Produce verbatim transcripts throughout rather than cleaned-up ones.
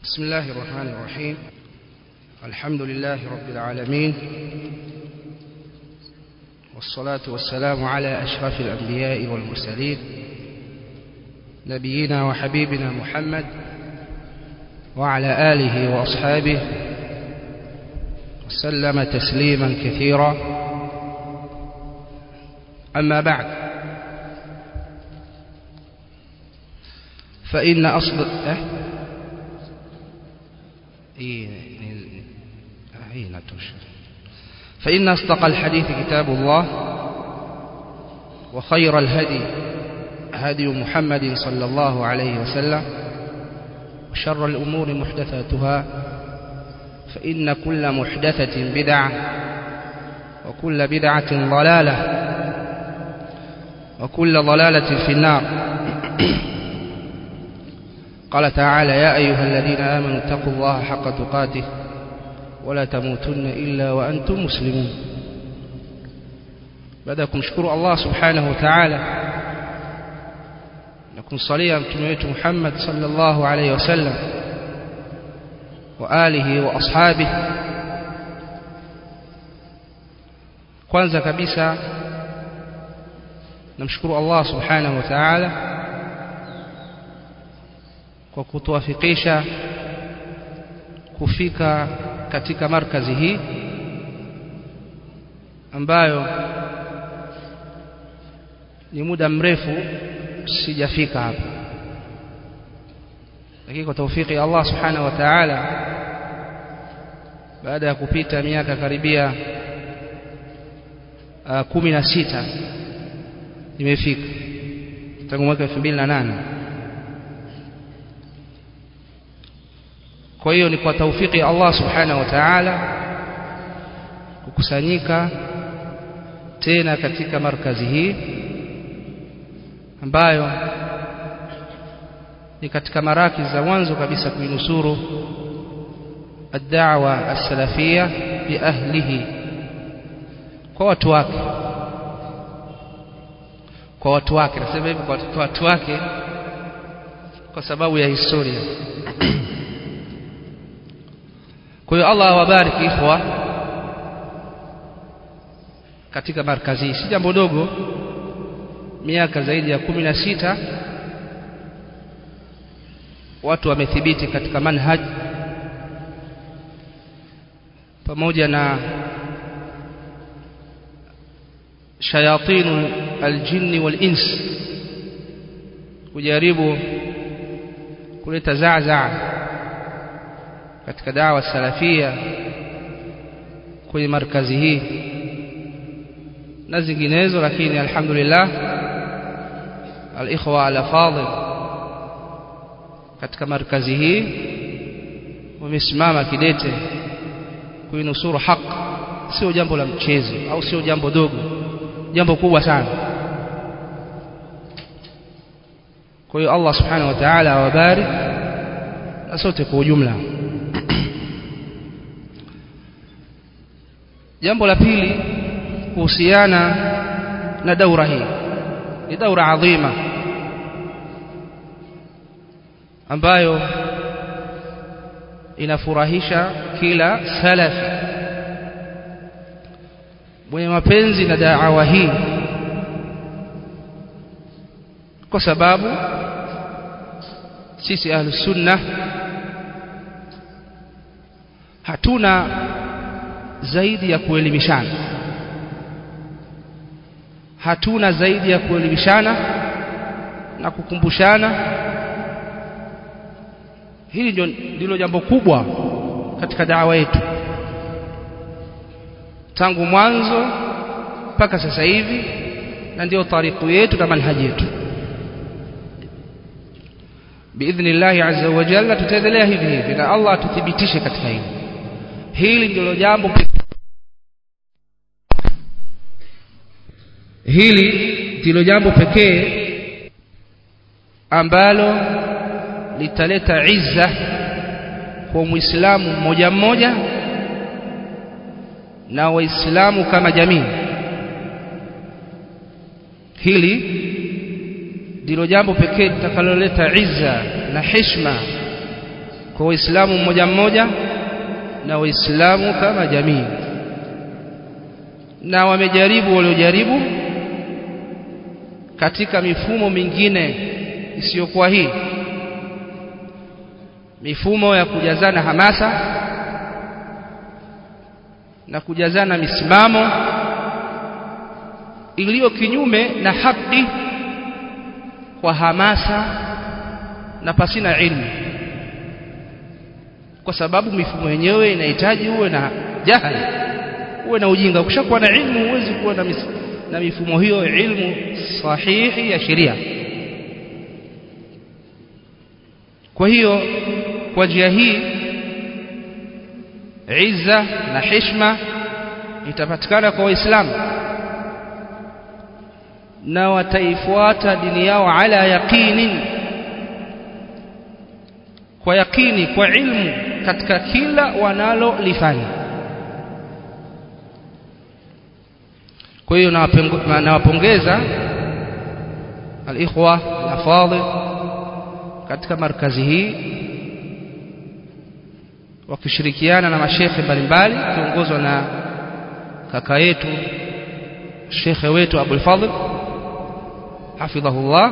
بسم الله الرحمن الرحيم. الحمد لله رب العالمين، والصلاة والسلام على أشرف الأنبياء والمرسلين، نبينا وحبيبنا محمد وعلى آله وأصحابه وسلم تسليما كثيرا. أما بعد، فإن أصل أه؟ فإن أصدق الحديث كتاب الله، وخير الهدي هدي محمد صلى الله عليه وسلم، وشر الأمور محدثاتها، فإن كل محدثة بدعة، وكل بدعة ضلالة، وكل ضلالة في النار. قال تعالى: يا أيها الذين آمنوا اتقوا الله حق تقاته ولا تموتن إلا وأنتم مسلمون. بدأكم شكر الله سبحانه وتعالى، نكون صليا متميت محمد صلى الله عليه وسلم وآله وأصحابه. kwanza kabisa namshukuru Allah subhanahu wa ta'ala kwa kutuwafikisha kufika katika markazi hii ambayo ni muda mrefu sijafika hapa, lakini kwa taufiki ya Allah subhanahu wa ta'ala, baada ya kupita miaka karibia uh, kumi na sita nimefika tangu mwaka elfu mbili na nane. Kwa hiyo ni kwa taufiki ya Allah subhanahu wa ta'ala kukusanyika tena katika markazi hii ambayo ni katika maraki za mwanzo kabisa kuinusuru ad-da'wa as-salafiyya bi ahlihi, kwa watu wake, kwa watu wake. Nasema hivi kwa watu wake kwa sababu ya historia. Kwa hiyo Allah awabariki ikhwa katika markazi. Si jambo dogo, miaka zaidi ya kumi na sita watu wamethibiti katika manhaj, pamoja na shayatin aljinni wal ins kujaribu kuleta zaazaa katika dawa salafia kwenye markazi hii na zinginezo, lakini alhamdulillah al-ikhwa al-fadhil katika markazi hii wamesimama kidete kuinusuru haki. Sio jambo la mchezo au sio jambo dogo, jambo kubwa sana. Kwa hiyo Allah subhanahu wa ta'ala awabariki na sote kwa ujumla. Jambo la pili kuhusiana na daura hii, ni daura adhima ambayo inafurahisha kila salafi mwenye mapenzi na da'wa hii, kwa sababu sisi ahlus sunnah hatuna zaidi ya kuelimishana, hatuna zaidi ya kuelimishana na kukumbushana. Hili ndilo jambo kubwa katika da'wa yetu tangu mwanzo mpaka sasa hivi, na ndio tariku yetu na manhaji yetu. Biidhnillah azza wa jalla tutaendelea hivi hivi, na Allah atuthibitishe katika hili. Hili ndilo jambo hili ndilo jambo pekee ambalo litaleta izza kwa Muislamu mmoja mmoja na Waislamu kama jamii. Hili ndilo jambo pekee litakaloleta izza na heshima kwa Waislamu mmoja mmoja na Waislamu kama jamii. Na wamejaribu waliojaribu katika mifumo mingine isiyokuwa hii, mifumo ya kujazana hamasa na kujazana misimamo iliyo kinyume na haki kwa hamasa na pasina ilmu, kwa sababu mifumo yenyewe inahitaji uwe na jahili, uwe na ujinga. Ukishakuwa na ilmu huwezi kuwa na, na mifumo hiyo ilmu sahihi ya sheria. Kwa hiyo kwa njia hii izza na heshima itapatikana kwa Waislamu, na wataifuata dini yao ala yaqinin, kwa yakini, kwa ilmu katika kila wanalolifanya. Kwa hiyo nawapongeza al-ikhwa al-afadhil katika markazi hii wakishirikiana na mashekhe mbalimbali kiongozwa na kaka yetu shekhe wetu Abul Fadhl hafidhahullah,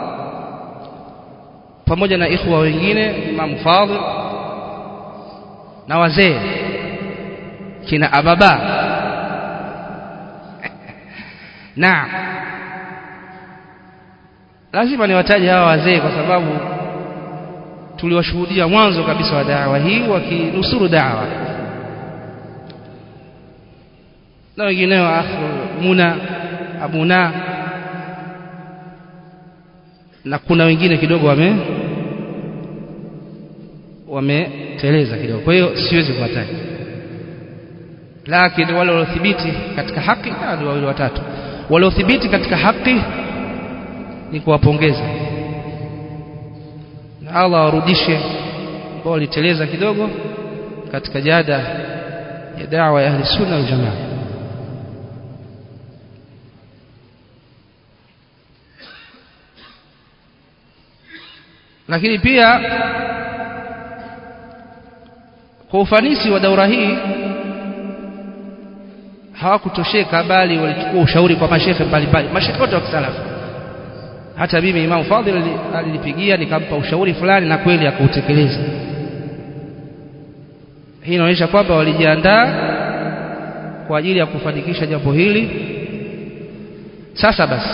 pamoja na ikhwa wengine Imam Fadhl na wazee kina ababa. Naam, lazima niwataje hawa wazee kwa sababu tuliwashuhudia mwanzo kabisa wa da'wa hii wakinusuru da'wa, na wengineo akhu Muna Abuna, na kuna wengine kidogo wame wameteleza kidogo, kwa hiyo siwezi kuwataja, lakini wale waliothibiti katika haki ndio wale watatu waliothibiti katika haki ni kuwapongeza, na Allah warudishe ambao waliteleza kidogo katika jada ya da'wa ya ahli sunna wal jamaa. Lakini pia kwa ufanisi wa daura hii hawakutosheka, bali walichukua ushauri kwa mashekhe mbalimbali, mashekhe wote wa kisalafu. Hata mimi Imam Fadhil alinipigia nikampa ushauri fulani na kweli akautekeleza. Hii inaonyesha kwamba walijiandaa kwa ajili ya kufanikisha jambo hili. Sasa basi,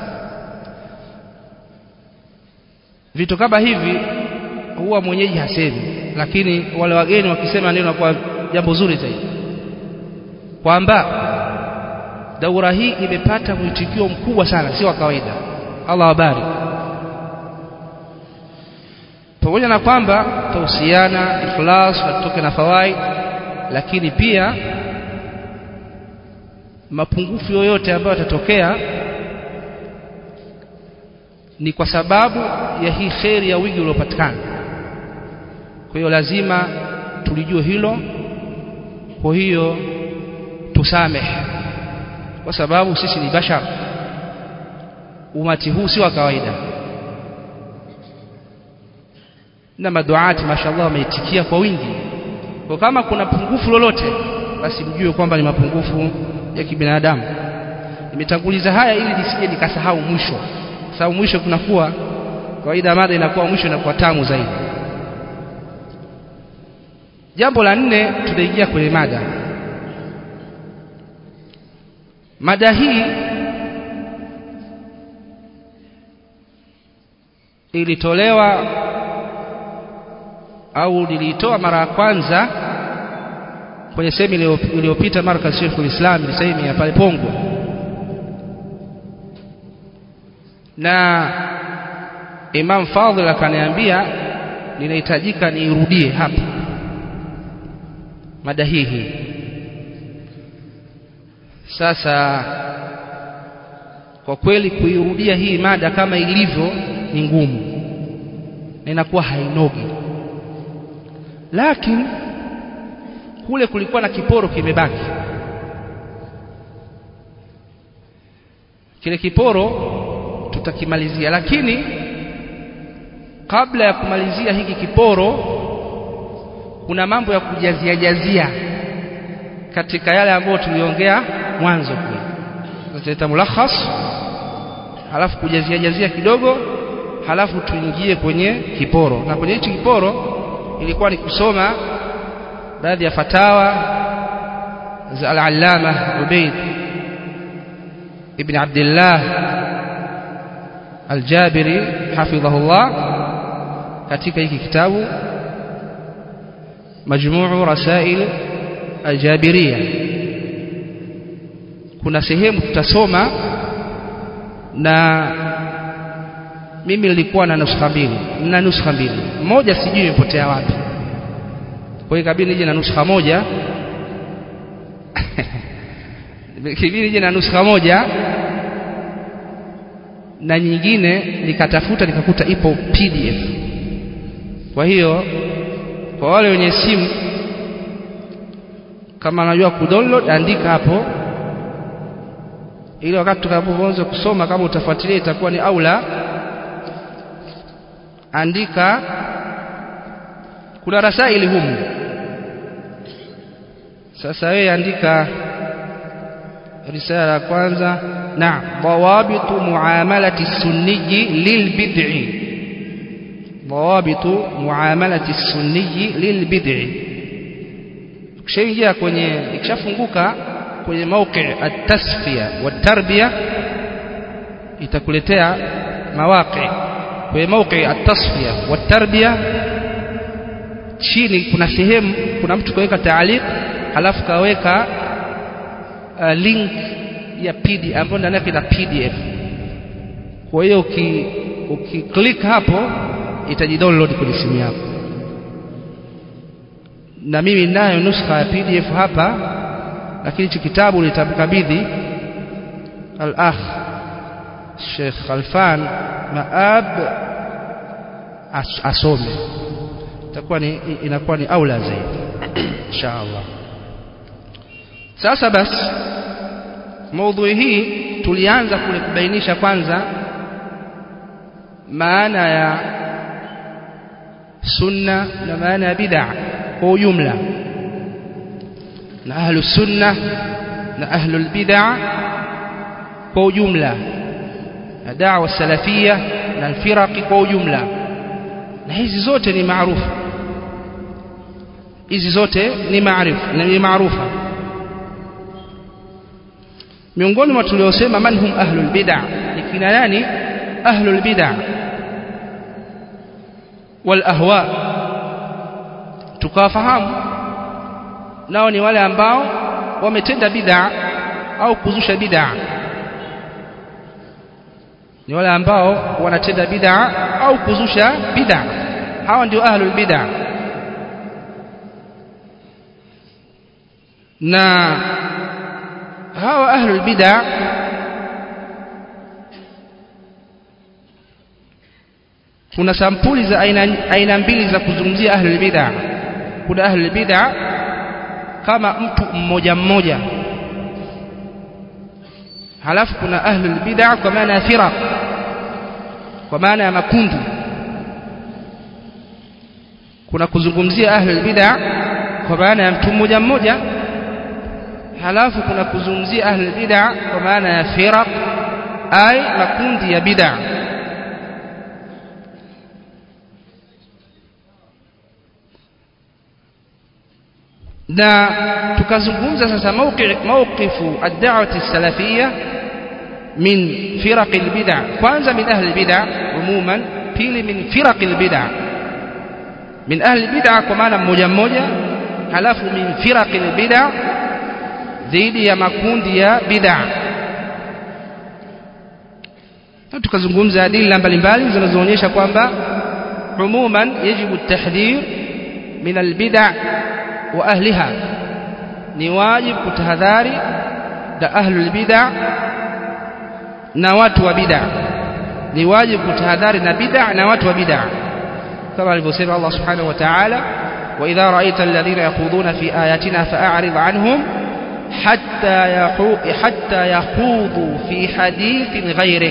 vitu kama hivi huwa mwenyeji hasemi, lakini wale wageni wakisema neno kwa jambo zuri zaidi, kwamba daura hii imepata mwitikio mkubwa sana, si wa kawaida. Allah wabarik. Pamoja na kwamba tausiana ikhlas watoke na fawaid, lakini pia mapungufu yoyote ambayo yatatokea ni kwa sababu ya hii khairi ya wingi uliopatikana. Kwa hiyo lazima tulijue hilo. Kwa hiyo tusamehe, kwa sababu sisi ni bashar. Umati huu si wa kawaida, na maduati mashallah wameitikia kwa wingi. Kwa kama kuna pungufu lolote, basi mjue kwamba ni mapungufu ya kibinadamu. Nimetanguliza haya ili nisije nikasahau mwisho, sababu mwisho kunakuwa kawaida, mada inakuwa mwisho inakuwa tamu zaidi. Jambo la nne, tunaingia kwenye mada. Mada hii ilitolewa au nilitoa mara ya kwanza kwenye sehemu iliyopita markaz Sheikhul Islam sehemu ya pale Pongwe, na Imam Fadhil akaniambia ninahitajika niirudie hapa mada hii. Sasa kwa kweli kuirudia hii mada kama ilivyo ni ngumu na inakuwa hainogi, lakini kule kulikuwa na kiporo kimebaki. Kile kiporo tutakimalizia, lakini kabla ya kumalizia hiki kiporo kuna mambo ya kujazia jazia katika yale ambayo tuliongea mwanzo kule. Tutaleta mulakhas, halafu kujazia jazia kidogo, halafu tuingie kwenye kiporo. Na kwenye hichi kiporo ilikuwa ni kusoma baadhi ya fatawa za al-Allama Ubayd ibn Abdullah al-Jabiri hafidhahullah katika hiki kitabu Majmuu Rasail al-Jabiriyya. Kuna sehemu tutasoma, na mimi nilikuwa na nuskha mbili na nuskha mbili moja sijui imepotea wapi, kwa hiyo kabidi nije na nuskha moja kibidi nije na nuskha moja na nyingine nikatafuta nikakuta ipo P D F. Kwa hiyo kwa wale wenye simu, kama unajua kudownload, andika hapo, ili wakati tutakapoanza kusoma, kama utafuatilia itakuwa ni aula. Andika, kuna rasaili humu. Sasa wewe andika risala ya kwanza, na dawabitu muamalati sunniyi lilbid'i, dawabitu muamalati sunniyi lilbid'i. Ukishaingia kwenye, ikishafunguka kwenye mawqi at-tasfiya wat-tarbiya, itakuletea mawaqi. Kwenye mawqi at-tasfiya wat-tarbiya chini kuna sehemu, kuna mtu kaweka taaliq, halafu kaweka uh, link ya P D F ambayo ndani yake ina P D F. Kwa hiyo uki ukiklik hapo itajidownload kwenye simu yako. Na mimi ninayo nuskha ya P D F hapa, lakini hicho kitabu nitamkabidhi al-akh Sheikh Khalfan Maab as asome, itakuwa ni inakuwa ni aula zaidi inshallah. Sasa basi, maudhui hii tulianza kule kubainisha kwanza maana ya sunna na maana ya bid'a kwa ujumla, na ahlu sunna na ahlu bid'a kwa ujumla, na da'wa salafia na alfiraqi kwa ujumla. Na hizi zote ni maarufu, hizi zote ni maarifu na ni maarufa. Miongoni mwa tuliosema man hum ahlul bid'a, ni kina nani ahlul bid'a wal ahwa, tukawafahamu nao ni wale ambao wametenda bid'a au kuzusha bid'a, ni wale ambao wanatenda bid'a au kuzusha bid'a. Hawa ndio ahlul bid'a. Na hawa ahlul bid'a kuna sampuli za aina aina mbili za kuzungumzia ahlul bid'a. Kuna ahlul bid'a kama mtu mmoja mmoja, halafu kuna ahlul bid'a kwa maana ya firaq, kwa maana ya makundi. Kuna kuzungumzia ahlul bid'a kwa maana ya mtu mmoja mmoja, halafu kuna kuzungumzia ahlul bid'a kwa maana ya firaq, ay makundi ya bid'a. Na tukazungumza sasa mawqifu ad-da'wati as-salafiyya min firaq al-bid'a, kwanza min ahli al-bid'a umuman, pili min firaq al-bid'a, min ahli al-bid'a kwa maana mmoja mmoja, halafu min firaq al-bid'a dhidi ya makundi ya bid'a. Na tukazungumza adila mbalimbali zinazoonyesha kwamba umuman yajibu at-tahdhir min al-bid'a wa ahliha, ni wajibu kutahadhari da ahlul bid'a na watu wa bid'a, ni wajibu kutahadhari na bid'a na watu wa bid'a, kama alivyosema Allah subhanahu wa ta'ala, wa idha ra'aita alladhina yaquduna fi ayatina fa'arid anhum hatta yahu hatta yaqudu fi hadithin ghayrih.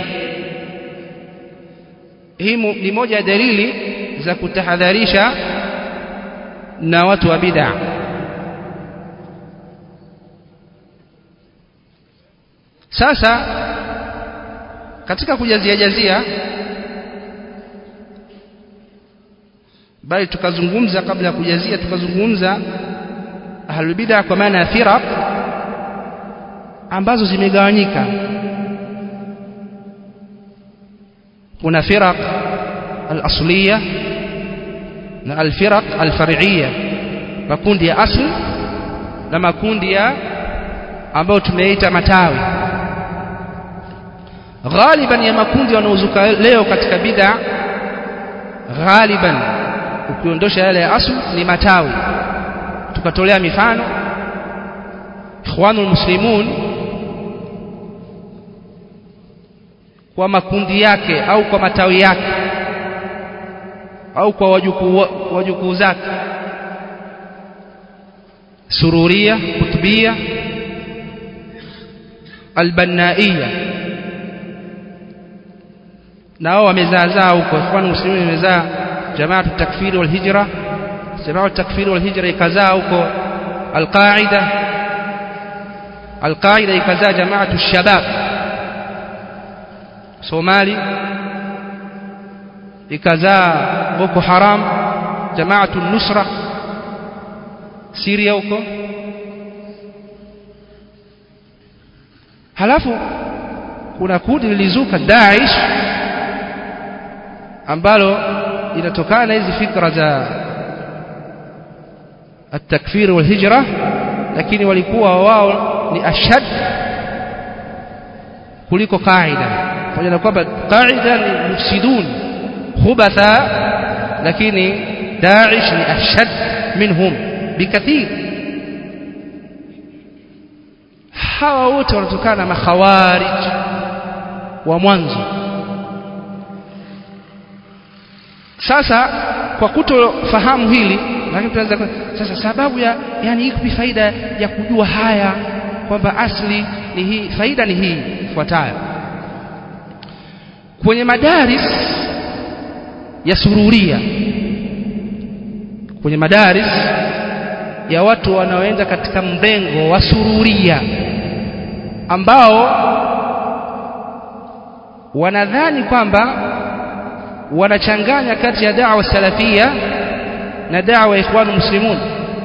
Hii ni moja dalili za kutahadharisha na watu wa bid'a. Sasa katika kujazia jazia, bali tukazungumza kabla ya kujazia, tukazungumza ahlul bid'a kwa maana ya firaq ambazo zimegawanyika. kuna firaq al-asliya na al-firaq al-far'iyya, makundi ya asli na makundi ya ambayo tumeita matawi. Ghaliban ya makundi yanayozuka leo katika bid'a, ghaliban ukiondosha yale ya asli ni matawi. Tukatolea mifano ikhwanul muslimun kwa makundi yake au kwa matawi yake au kwa wajukuu wajukuu zake: Sururia, Kutubia, Albannaia. nao wamezaazaa huko. Ikhwanul muslimin wamezaa Jamaatu takfiri wal hijra, Jamaatu takfiri wal hijra ikazaa huko Al-Qaida, Al-Qaida ikazaa Jamaatu shabab Somali, ikazaa Boko Haram, Jamaatu nusra Syria huko. Halafu kuna kundi lilizuka Daesh ambalo inatokana na hizi fikra za at-takfir wal hijra, lakini walikuwa wao ni ashad kuliko Qaida, pamoja na kwamba Qaida ni mufsidun khubatha, lakini Daesh ni ashad minhum bikathir. Hawa wote wanatokana na makhawarij wa mwanzo. Sasa kwa kutofahamu hili, lakini tuanza sasa sababu ya yani ipi faida ya kujua haya kwamba asli ni hii, faida ni hii ifuatayo. Kwenye madaris ya Sururia, kwenye madaris ya watu wanaoenda katika mrengo wa Sururia, ambao wanadhani kwamba wanachanganya kati ya da'wa salafia na da'wa ikhwanul muslimun,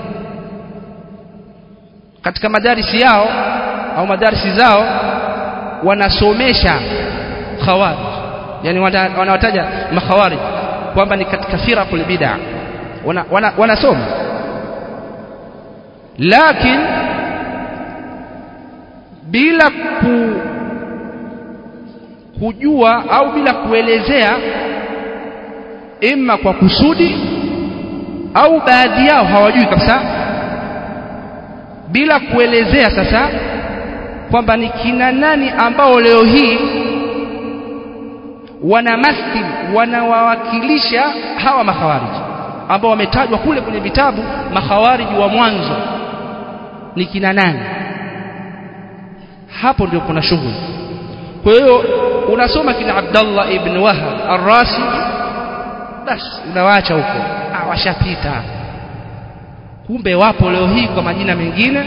katika madarisi yao au madarisi zao wanasomesha khawarij, yani wanawataja makhawarij kwamba ni katika firaqul bid'ah, wana, wana, wanasoma, lakini bila ku, kujua au bila kuelezea, ima kwa kusudi au baadhi yao hawajui kabisa, bila kuelezea sasa kwamba ni kina nani ambao leo hii wanamathil, wanawawakilisha hawa makhawarij ambao wametajwa kule kwenye vitabu. Makhawarij wa mwanzo ni kina nani? Hapo ndio kuna shughuli. Kwa hiyo unasoma kina Abdullah ibn Wahab ar-Rasi, basi unawaacha huko, ah, washapita. Kumbe wapo leo hii kwa majina mengine,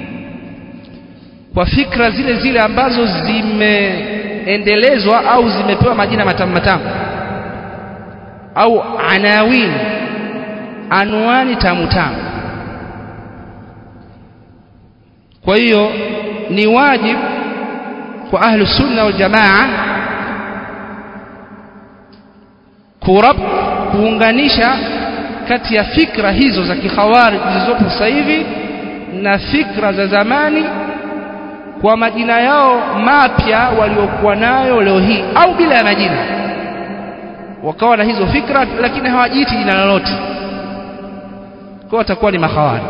kwa fikra zile zile ambazo zimeendelezwa au zimepewa majina matamu matamu au anawin, anwani tamu tamu. Kwa hiyo ni wajibu kwa ahlu sunna wal jamaa kurab kuunganisha kati ya fikra hizo za kikhawarij zilizopo sasa hivi na fikra za zamani kwa majina yao mapya waliokuwa nayo leo hii, au bila ya majina wakawa na hizo fikra lakini hawajiiti jina lolote, kwa watakuwa ni makhawarij.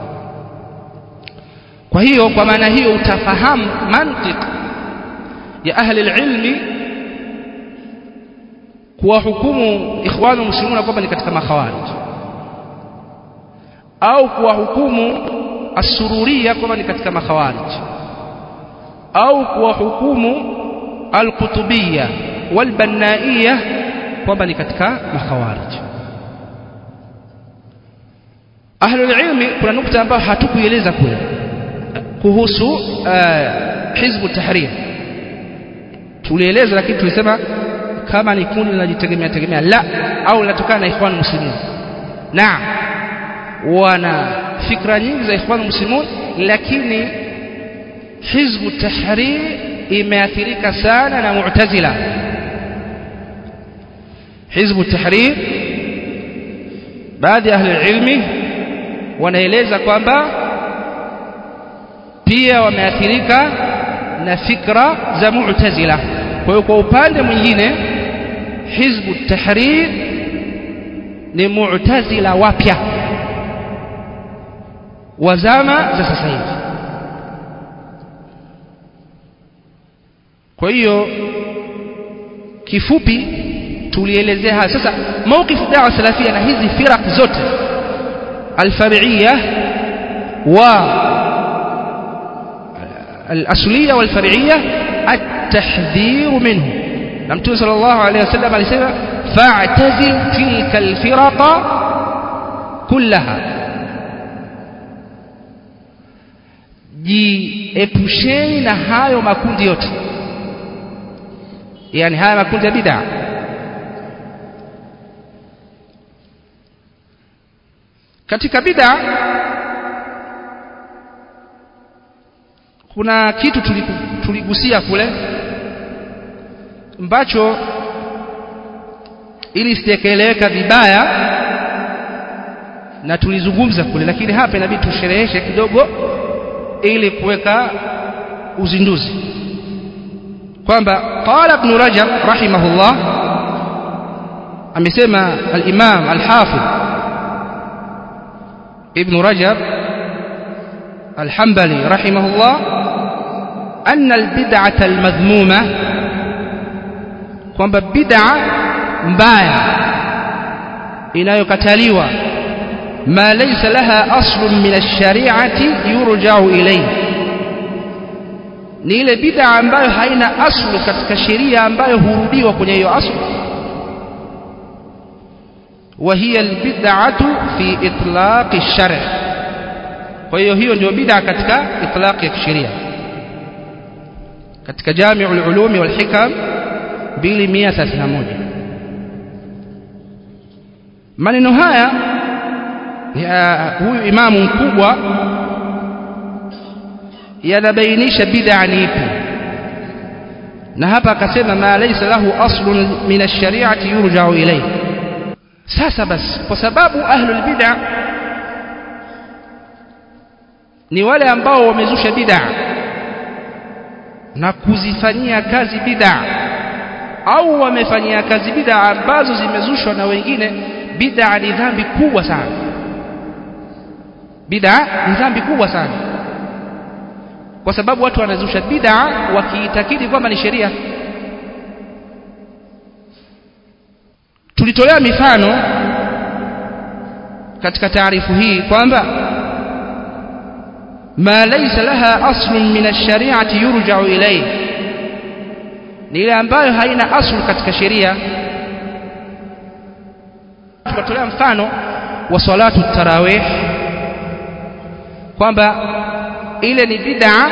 Kwa hiyo kwa maana hiyo utafahamu mantiki ya ahli ilmi kuwa hukumu ikhwanul muslimuna kwamba ni katika makhawarij, au kuwa hukumu as-Sururia kwamba ni katika makhawarij, au kuwa hukumu al-Kutubiyya wal-Bannaiyya kwamba ni katika makhawarij. ahlul ilmi kuna nukta ambayo hatukueleza kule kuhusu uh, hizbu tahrir. Tulieleza lakini tulisema kama ni kundi linajitegemea tegemea la au linatokana na ikhwan muslimun. Naam, wana fikra nyingi za ikhwan muslimun, lakini hizbu tahrir imeathirika sana na mu'tazila. hizbu tahrir baadhi ya ahli ilmi wanaeleza kwamba pia wameathirika na fikra za mu'tazila. Kwa hiyo kwa upande mwingine hizbu tahrir ni mu'tazila wapya wa zama za sasa hivi. Kwa hiyo kifupi tulielezea sasa mawqif da'wa salafia na hizi firaq zote al-far'iyya wa al-asliyya wal-far'iyya at-tahdhir minhu. na Mtume sallallahu alayhi wasallam alisema fa'tazil tilka al-firaqa kullaha, jiepusheni na hayo makundi yote, yani haya makundi ya bid'a. Katika bid'a kuna kitu tuligusia kule ambacho ili sitekeleweka vibaya na tulizungumza kule, lakini hapa inabidi tushereheshe kidogo ili kuweka uzinduzi kwamba qala ibn Rajab rahimahullah, amesema al-Imam al-Hafidh ibn Rajab al-Hanbali rahimahullah anna al-bid'ata al-madhmuma, kwamba bid'a mbaya inayokataliwa ma laysa laha aslun min ash-shari'ati yurja'u ilayhi, ni ile bid'a ambayo haina aslu katika sheria ambayo hurudiwa kwenye hiyo aslu. wa hiya al-bid'atu fi itlaq ash-shar', kwa hiyo hiyo ndio bid'a katika itlaq ya sheria. Katika Jami'ul Ulum wal Hikam mbili mia thelathini na moja maneno haya ya huyu imamu mkubwa yanabainisha bid'a ni ipi, na hapa akasema ma laysa lahu aslun min ash-shari'ati yurja'u ilayhi. Sasa basi, kwa sababu ahlul bid'a ni wale ambao wamezusha bid'a na kuzifanyia kazi bid'a, au wamefanyia kazi bid'a ambazo zimezushwa na wengine. Bid'a ni dhambi kubwa sana, bid'a ni dhambi kubwa sana, kwa sababu watu wanazusha bid'a wakiitakidi kwamba ni sheria. Tulitolea mifano katika taarifu hii kwamba ma laysa laha aslun min ash-shari'ati yurja'u ilayhi, ni ile ambayo haina aslu katika sheria. Tukatolea mfano wa salatu tarawih kwamba ile ni bid'a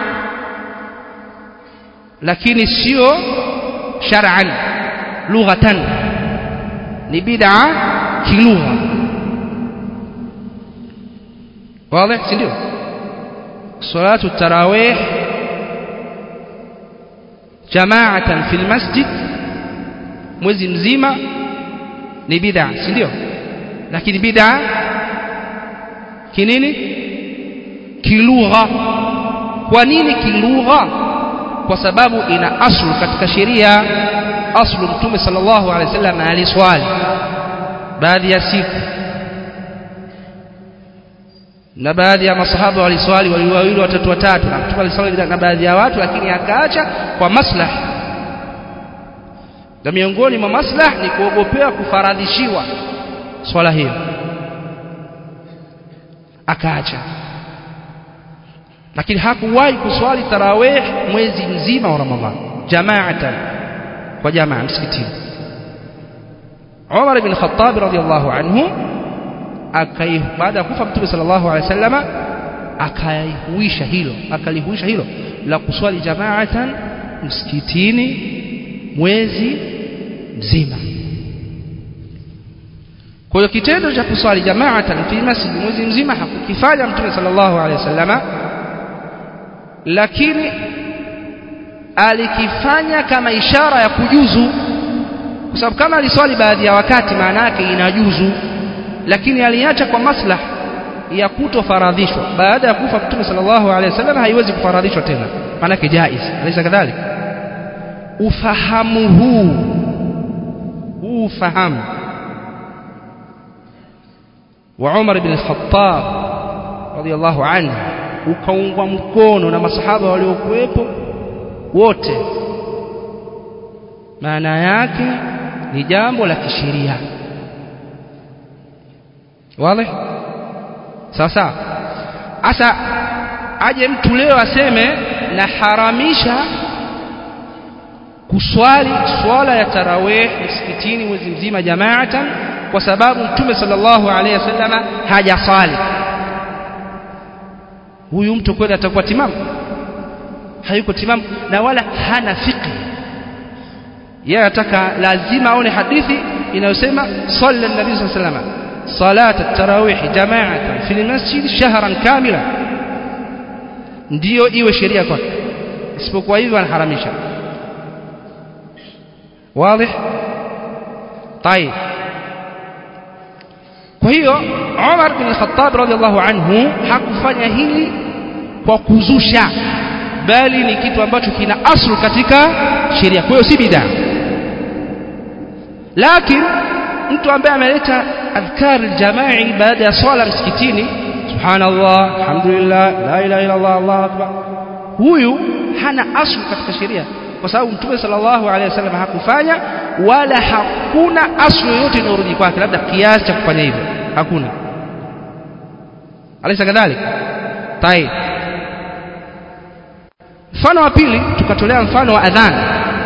lakini sio shar'an, lughatan ni bid'a kilugha. wazi, si ndio? salatu tarawih jama'atan fil masjid mwezi mzima ni bid'a, si ndio? Lakini bid'a kinini? Kilugha. Kwa nini kilugha? Kwa sababu ina aslu katika sheria. Aslu Mtume sallallahu alaihi wasallam aliswali baadhi ya siku, na baadhi ya masahaba waliswali waliwawili watatu watatu, na Mtume aliswali na baadhi ya watu, lakini akaacha kwa maslahi, na miongoni mwa maslahi ni kuogopea kufaradhishiwa swala hiyo, akaacha. Lakini hakuwahi kuswali tarawih mwezi mzima wa Ramadhani jamaatan, kwa jamaa msikitini. Umar ibn Khattab radhiyallahu anhu akai baada ya kufa Mtume sallallahu alaihi wasallam akaihuisha hilo akalihuisha hilo la kuswali jamaatan msikitini mwezi mzima. Kwa hiyo kitendo cha kuswali jamaatan fi masjid mwezi mzima hakukifanya Mtume sallallahu alaihi wasallam, lakini alikifanya kama ishara ya kujuzu, kwa sababu kama aliswali baadhi ya wakati maana yake inajuzu, lakini aliacha kwa maslaha ya kutofaradhishwa. Baada ya kufa Mtume sallallahu alaihi wasallam haiwezi kufaradhishwa tena, maana yake jaiz. Alisa kadhalika ufahamu huu huu ufahamu wa Umar ibn al-Khattab radiyallahu anhu ukaungwa mkono na masahaba waliokuwepo wote, maana yake ni jambo la kisheria. Wazi? Sasa asa aje mtu leo aseme na haramisha kuswali swala ya tarawih msikitini mwezi mzima jamaatan kwa sababu Mtume sallallahu alaihi wasallam hajaswali. Huyu mtu kweli atakuwa timamu? Hayuko timamu na wala hana fiqh. Yeye ataka lazima aone hadithi inayosema salla an-nabii sallallahu alaihi wasallam salat at-tarawih jama'atan fi al-masjid shahran kamila, ndio iwe sheria kwake, isipokuwa hivyo anaharamisha. Wazi? طيب. Kwa hiyo Umar bin Khattab radhiallahu anhu hakufanya hili kwa kuzusha, bali ni kitu ambacho kina aslu katika sheria, kwa hiyo si bid'a. Lakini mtu ambaye ameleta adhkar al-jama'i baada ya swala msikitini, subhanallah, alhamdulillah, la ilaha illa Allah, Allahu akbar, huyu hana aslu katika sheria, kwa sababu Mtume sallallahu alaihi wasallam hakufanya, wala hakuna aslu yoyote inayorudi kwake, labda kiasi cha kufanya hivyo hakuna. Alisa kadhalika. Tayeb. Mfano wa pili tukatolea mfano wa adhana.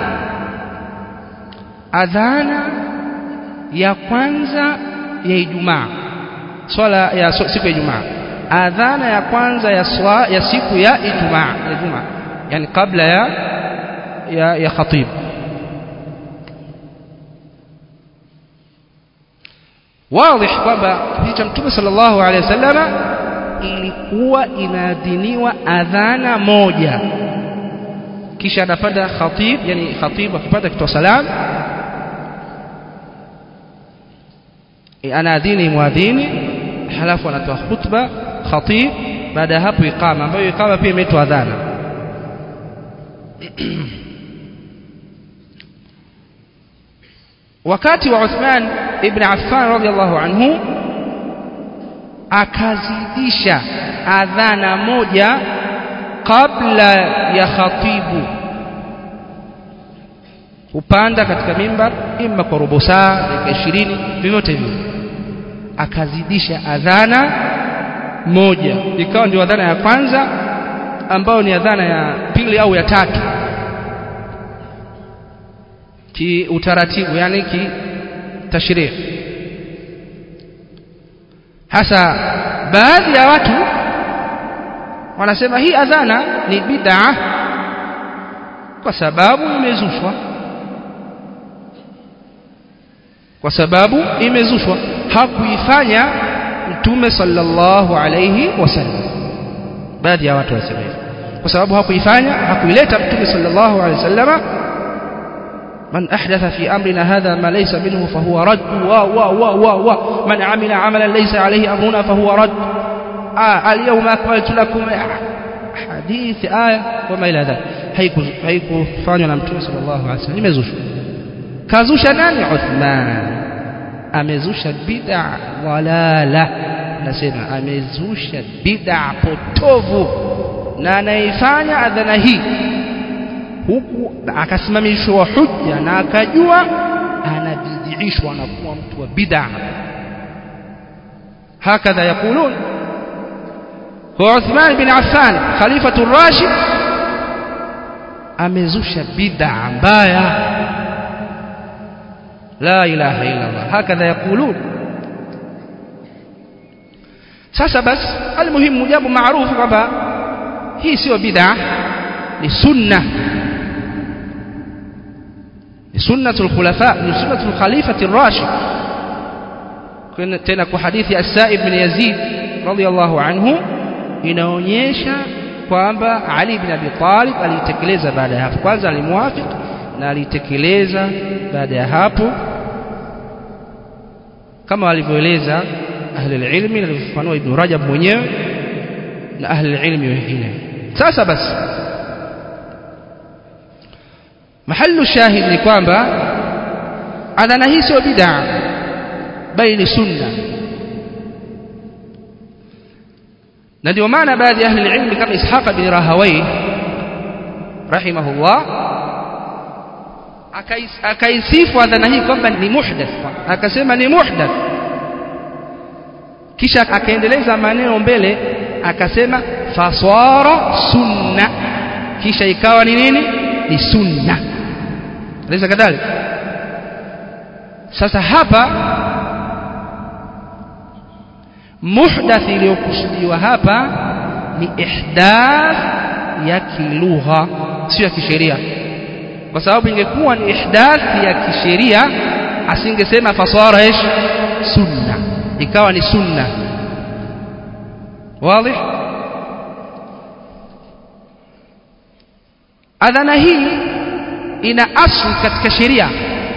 Adhana ya kwanza ya Ijumaa, swala ya siku ya Ijumaa, adhana ya kwanza ya swala ya siku ya Ijumaa, ya Ijumaa, yani kabla ya ya, ya khatib. Wazi kwamba kipindi Mtume sallallahu alaihi wasallam ilikuwa inaadhiniwa adhana moja, kisha anapanda khatib, yani khatib akipanda kitoa salam anaadhini muadhini, halafu anatoa khutba khatib, baada ya hapo iqama, ambayo iqama pia imeitwa adhana. Wakati wa Uthman ibn Affan radhiallahu anhu akazidisha adhana moja kabla ya khatibu kupanda katika mimbar, imma kwa robo saa, dakika ishirini, vyovyote hivyo, akazidisha adhana moja, ikawa ndio adhana ya kwanza, ambayo ni adhana ya pili au ya tatu ki utaratibu, yani ki tashrii. Hasa baadhi ya watu wanasema hii adhana ni bid'a kwa sababu imezushwa, kwa sababu imezushwa, hakuifanya Mtume sallallahu alayhi wasallam. Baadhi ya watu wasema hivyo kwa sababu hakuifanya, hakuileta Mtume sallallahu alayhi wasallam. من أحدث في أمرنا هذا ما ليس منه فهو رد، وا وا وا وا وا من عمل عملا ليس عليه أمرنا فهو رد، آه اليوم أكملت لكم حديث آية وما إلى ذلك. هيكو هيكو فانينا Mtume صلى الله عليه وسلم imezusha. Kazusha nani? Uthman. Amezusha bid'a walala, nasema amezusha bid'a potovu, na anaifanya adhana hii huku akasimamishwa hujja na akajua anabidhiishwa na kuwa mtu wa bid'a. Hakadha yakulun. Kwa Uthman bin Affan khalifatu Rashid amezusha bid'a mbaya, la ilaha illa Allah. Hakadha yakulun. sasa basi almuhimu jambo maarufu kwamba hii sio bid'a, ni sunna, ni sunnatul khulafa, ni sunnatul khalifati ar-rashid. Tena kwa hadithi ya Sa'ib bin Yazid radhiyallahu anhu inaonyesha kwamba Ali ibn Abi Talib alitekeleza baada ya hapo. Kwanza alimwafik na alitekeleza baada ya hapo kama walivyoeleza ahli al-ilmi na alivyofanua Ibn Rajab mwenyewe na ahli al-ilmi wengine. Sasa basi mahallu shahid ni kwamba adhana hii sio bid'a bali ni sunna, na ndio maana baadhi ya ahli al-ilmi kama Ishaq bin Rahawayh rahimahullah akaisifu adhana hii kwamba ni muhdath, akasema ni muhdath, kisha akaendeleza maneno mbele akasema fasara sunna, kisha ikawa ni nini? Ni sunna. Leza kadhalika. Sasa hapa muhdath iliyokusudiwa hapa ni ihdath ya kilugha, sio ya kisheria, kwa sababu ingekuwa ni ihdath ya kisheria asingesema fasara ish sunna, ikawa ni sunna. wazi? adhana hii ina asli katika sheria.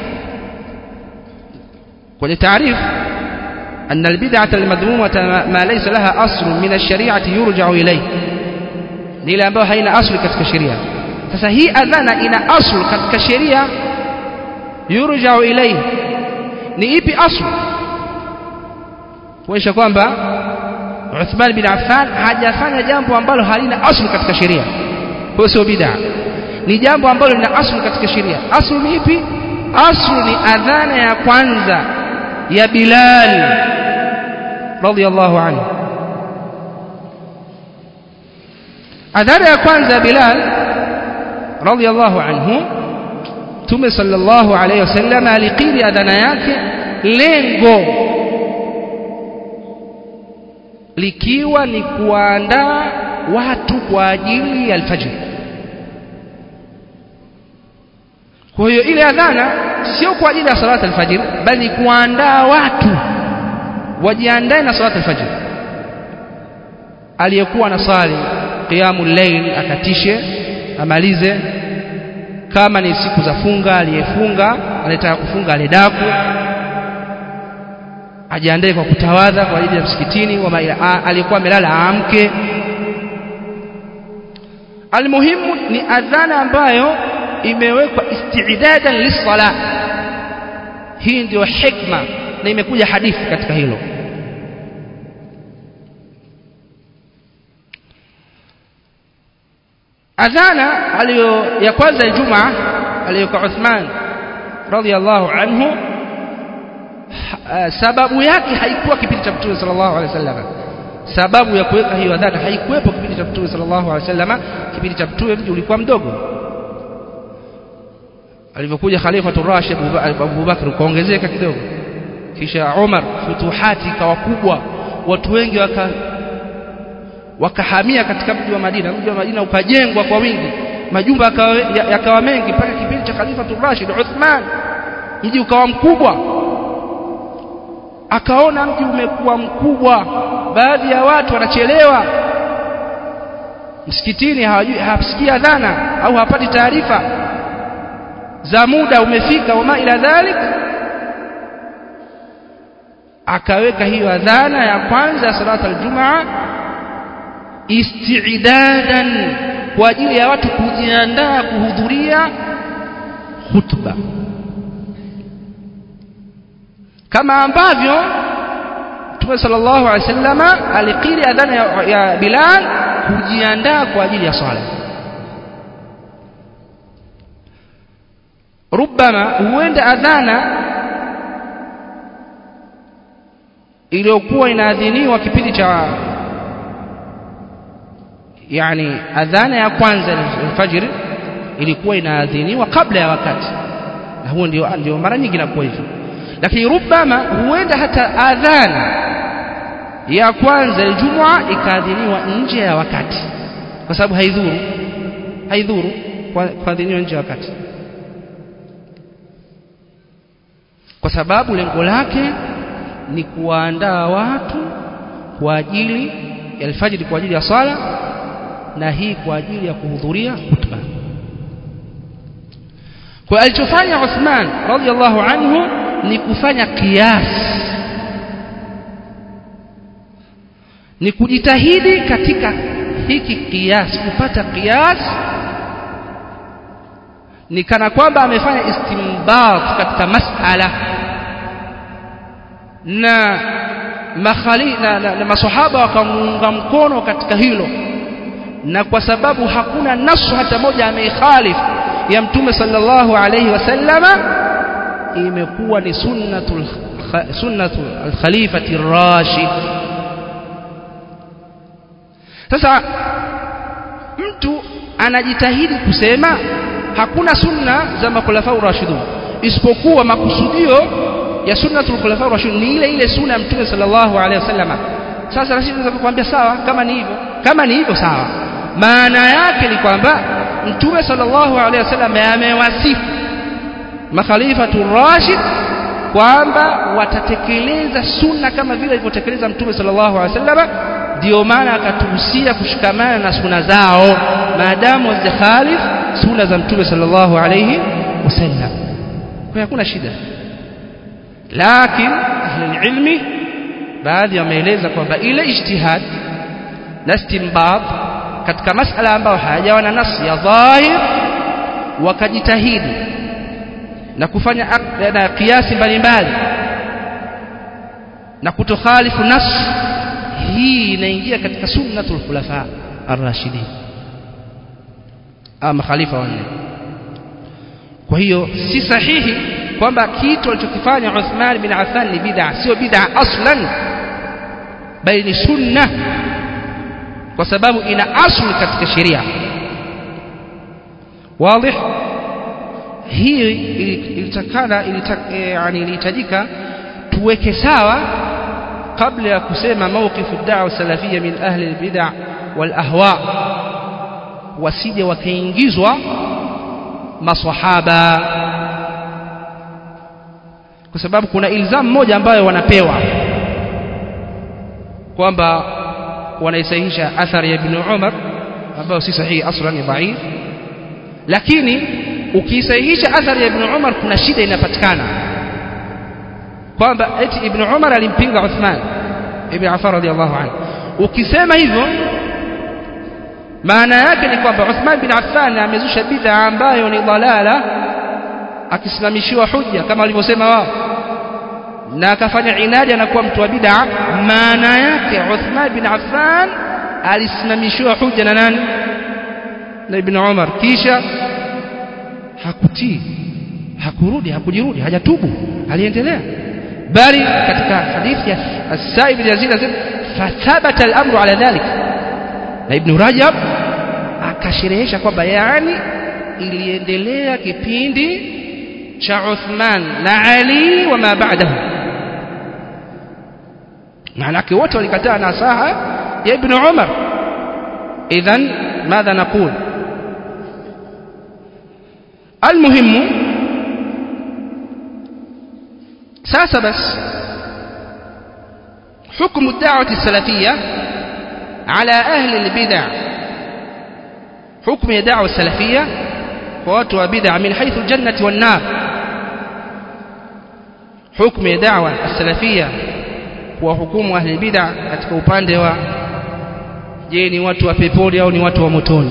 kwenye taarif أن البدعة المذمومة ما ليس لها أصل من الشريعة يرجع إليه، نيلا ambayo haina asli katika sheria. Sasa hii adhana ina asli katika sheria, yurja'u ilayhi. Ni ipi asli? Kuonyesha kwamba Uthman bin Affan hajafanya jambo ambalo halina asli katika sheria, kwa sio bid'a, ni jambo ambalo lina asli katika sheria. Asli ni ipi? Asli ni adhana ya kwanza ya Bilal radiyallahu anhu. adhana ya kwanza Bilal radiyallahu anhu, Mtume sallallahu alayhi wasallam alikiri adhana yake, lengo likiwa ni kuandaa watu kwa ajili ya alfajr. Kwa hiyo ile adhana sio kwa ajili ya salata alfajr, bali kuandaa watu wajiandae na salata alfajr. Aliyekuwa na sali qiyamul layl akatishe amalize, kama ni siku za funga aliyefunga anataka kufunga alidaku ajiandae kwa kutawadha kwa ajili ya msikitini, wa aliyekuwa amelala aamke. Almuhimu ni adhana ambayo imewekwa isti'dadan lis-salah. Hii ndio hikma na imekuja hadithi katika hilo. adhana aliyo ya kwanza ya Ijumaa aliyokuwa Uthman radhiyallahu anhu, sababu yake haikuwa kipindi cha Mtume sallallahu alaihi wasallam. Sababu ya kuweka hiyo adhana haikuwepo kipindi cha Mtume sallallahu alaihi wasallam. Kipindi cha Mtume mji ulikuwa mdogo. Alipokuja Khalifatur Rashid Abu Bakr ukaongezeka kidogo, kisha Umar futuhati ikawa kubwa, watu wengi waka wakahamia katika mji wa Madina. Mji wa Madina ukajengwa kwa wingi, majumba yakawa mengi, mpaka kipindi cha Khalifatur Rashid Uthman mji ukawa mkubwa. Akaona mji umekuwa mkubwa, baadhi ya watu wanachelewa msikitini, hawajui hawasikii adhana au hapati taarifa za muda umefika, wama ila dhalik. Akaweka hiyo adhana ya kwanza ya salata aljumaa isti'dadan, kwa ajili ya watu kujiandaa kuhudhuria khutba, kama ambavyo Mtume sallallahu alaihi wasallam alikiri adhana ya, ya Bilal kujiandaa kwa ajili ya swala. Rubama huenda adhana iliyokuwa inaadhiniwa kipindi cha, yani adhana ya kwanza alfajr ilikuwa inaadhiniwa kabla ya wakati, na huo ndio ndio mara nyingi inakuwa hivyo. Lakini rubama huenda hata adhana ya kwanza Ijumaa ikaadhiniwa nje ya wakati, kwa sababu haidhuru haidhuru kuadhiniwa nje ya wakati, kwa sababu lengo lake ni kuandaa watu kwa ajili ya alfajiri, kwa ajili ya swala, na hii kwa ajili ya kuhudhuria khutba. Kwa alichofanya Uthman radhiallahu anhu ni kufanya qiyas, ni kujitahidi katika hiki qiyas, kupata qiyas, ni kana kwamba amefanya istinbat katika masala, na makhali na, na, na maswahaba wakamuunga mkono katika hilo, na kwa sababu hakuna nasu hata moja ameikhalif ya Mtume sallallahu alayhi wasallama, imekuwa ni sunnatul sunnatul al-khalifati ar-rashid. Sasa mtu anajitahidi kusema hakuna sunna za makhulafa ar-rashidun, isipokuwa makusudio ya sunnatul khulafa ar-rashidun ni ile ile sunna ya Mtume sallallahu alayhi wasallama. Sasa rashid anaweza kukuambia sawa, kama ni hivyo kama ni hivyo sawa, maana yake ni kwamba Mtume sallallahu alayhi wasallam amewasifu makhalifatu rashid kwamba watatekeleza sunna kama vile alivyotekeleza Mtume sallallahu alayhi wasallam. Ndio maana akatuhusia kushikamana na sunna zao maadamu wazikhalif sunna za Mtume sallallahu alayhi wasallam. Kwa hakuna shida, lakini ahli ilmi baadhi wameeleza kwamba ile ijtihad na istinbat katika masala ambayo hayajawa na nasi ya dhahir, wakajitahidi na kufanya na kiasi mbalimbali na kutokhalifu nas, hii inaingia katika sunnatul khulafa ar-rashidin ama khalifa wanne. Kwa hiyo si sahihi kwamba kitu alichokifanya Uthman bin Affan ni bid'a. Sio bid'a aslan, bali ni sunna, kwa sababu ina asli katika sheria. Wazi? Hii ilitakana yani ilihitajika tuweke sawa kabla ya kusema mawqifu ad-da'wa salafiyya min ahli al-bid'a wal ahwa, wasije wakaingizwa maswahaba, kwa sababu kuna ilzamu moja ambayo wanapewa kwamba wanaisahihisha athari ya Ibn Umar ambayo si sahihi aslan, ni dhaif. Lakini ukisahihisha athari ya Ibn Umar kuna shida inapatikana kwamba eti Ibn Umar alimpinga Uthman ibn Affan radhiyallahu anhu. Ukisema hivyo maana yake ni kwamba Uthman bin Affan amezusha bid'a ambayo ni dalala, akisimamishiwa hujja kama walivyosema wao, na akafanya inadi anakuwa mtu wa bid'a. Maana yake Uthman bin Affan alisimamishiwa hujja na nani? Na Ibn Umar, kisha hakutii, hakurudi, hakujirudi, hajatubu, aliendelea. Bali katika hadithi ya As-Sa'ib bin Yazid anasema fathabata al-amru ala dhalik, na Ibn Rajab akasherehesha kwamba yani iliendelea kipindi cha Uthman na Ali wa ma ba'dahu. Maanake wote walikataa nasaha ya Ibn Umar. Idhan madha naqul? Almuhimu sasa bas حكم الدعوة السلفية على أهل البدع. حكم الدعوة السلفية واتوا بدع من حيث الجنة والنار. حكم الدعوة السلفية وحكم أهل البدع katika upande wa je ni watu wa peponi au ni watu wa motoni.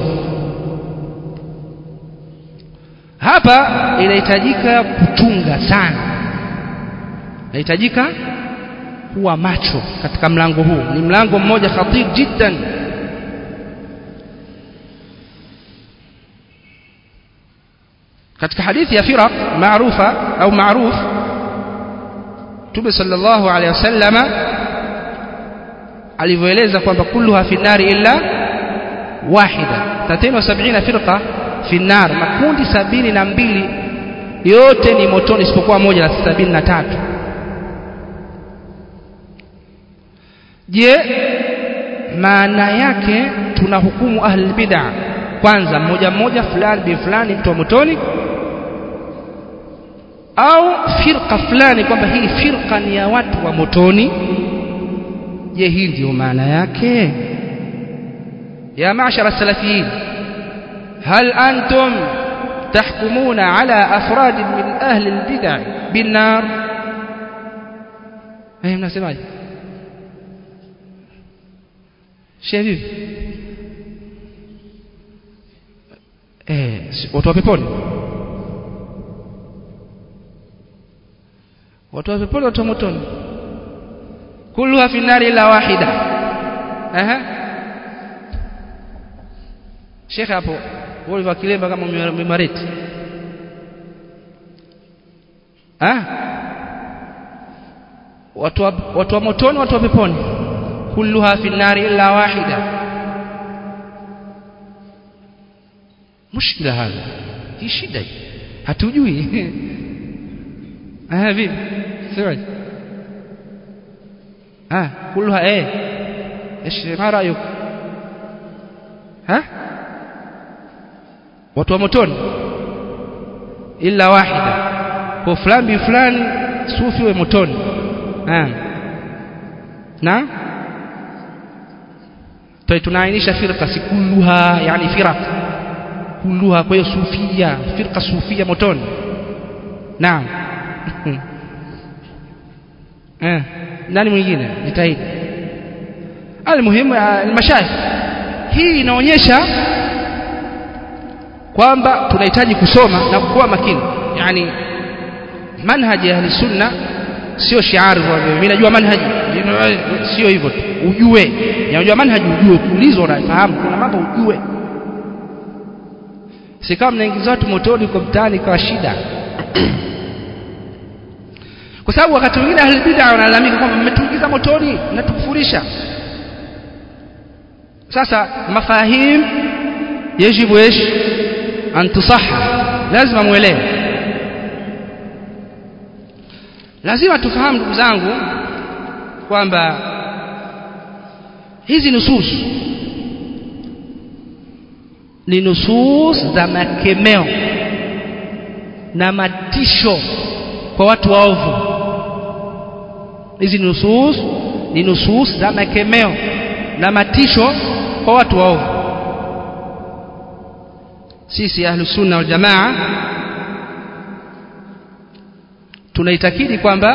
Hapa inahitajika kutunga sana, inahitajika kuwa macho katika mlango huu. Ni mlango mmoja khatir jiddan. katika hadithi ya firaq maarufa au maaruf, Mtume sallallahu alayhi wasallama alivyoeleza kwamba kulluha fi nari illa wahida, thalatini na sabini firqa fi nar, makundi sabini na mbili yote ni motoni isipokuwa moja la sabini na tatu. je maana yake tunahukumu ahli bid'ah kwanza mmoja mmoja fulani bi fulani mtu wa motoni au firqa fulani kwamba hii firqa ni ya watu wa motoni? Je hii ndio maana yake? ya ma'shara salafiyin hal antum tahkumuna ala afrad min ahli albid'ah bin nar? eh mnasemaje shevi eh watu wa peponi watu wa peponi watu wa motoni kulluha fi nari illa wahida. Aha Sheikh hapo wale wa kilemba kama mimareti ah watu wa, watu wa motoni watu wa peponi kulluha fi nari illa wahida. mushkila hapa hii shida hatujui ah vipi sio ah kulluha eh ايش ما رايك ها watu wa motoni illa wahida kwa fulani bi fulani sufi wa motoni ah na toi tunaainisha firqa si kulluha yani firaq kulluha kwa hiyo sufia firqa sufia motoni naam eh nani mwingine jitahidi almuhimu almashayikh hii inaonyesha kwamba tunahitaji kusoma na kuwa makini yani manhaji ya ahli sunna sio shiari mimi najua manhaji sio hivyo tu ujue unajua manhaji ujue ukiulizwa unafahamu kuna mambo ujue si kama mnaingiza watu motoni kwa mtaani kwa shida kwa sababu wakati mwingine ahli bid'ah wanalalamika kwamba mmetuingiza motoni na tukufurisha. sasa mafahim yajibu ايش an tusahha lazima muelewe lazima tufahamu ndugu zangu kwamba hizi nusus ni nusus za makemeo na matisho kwa watu waovu. Hizi nusus ni nusus za makemeo na matisho kwa watu waovu. Sisi ahlus sunna wal jamaa tunaitakidi kwamba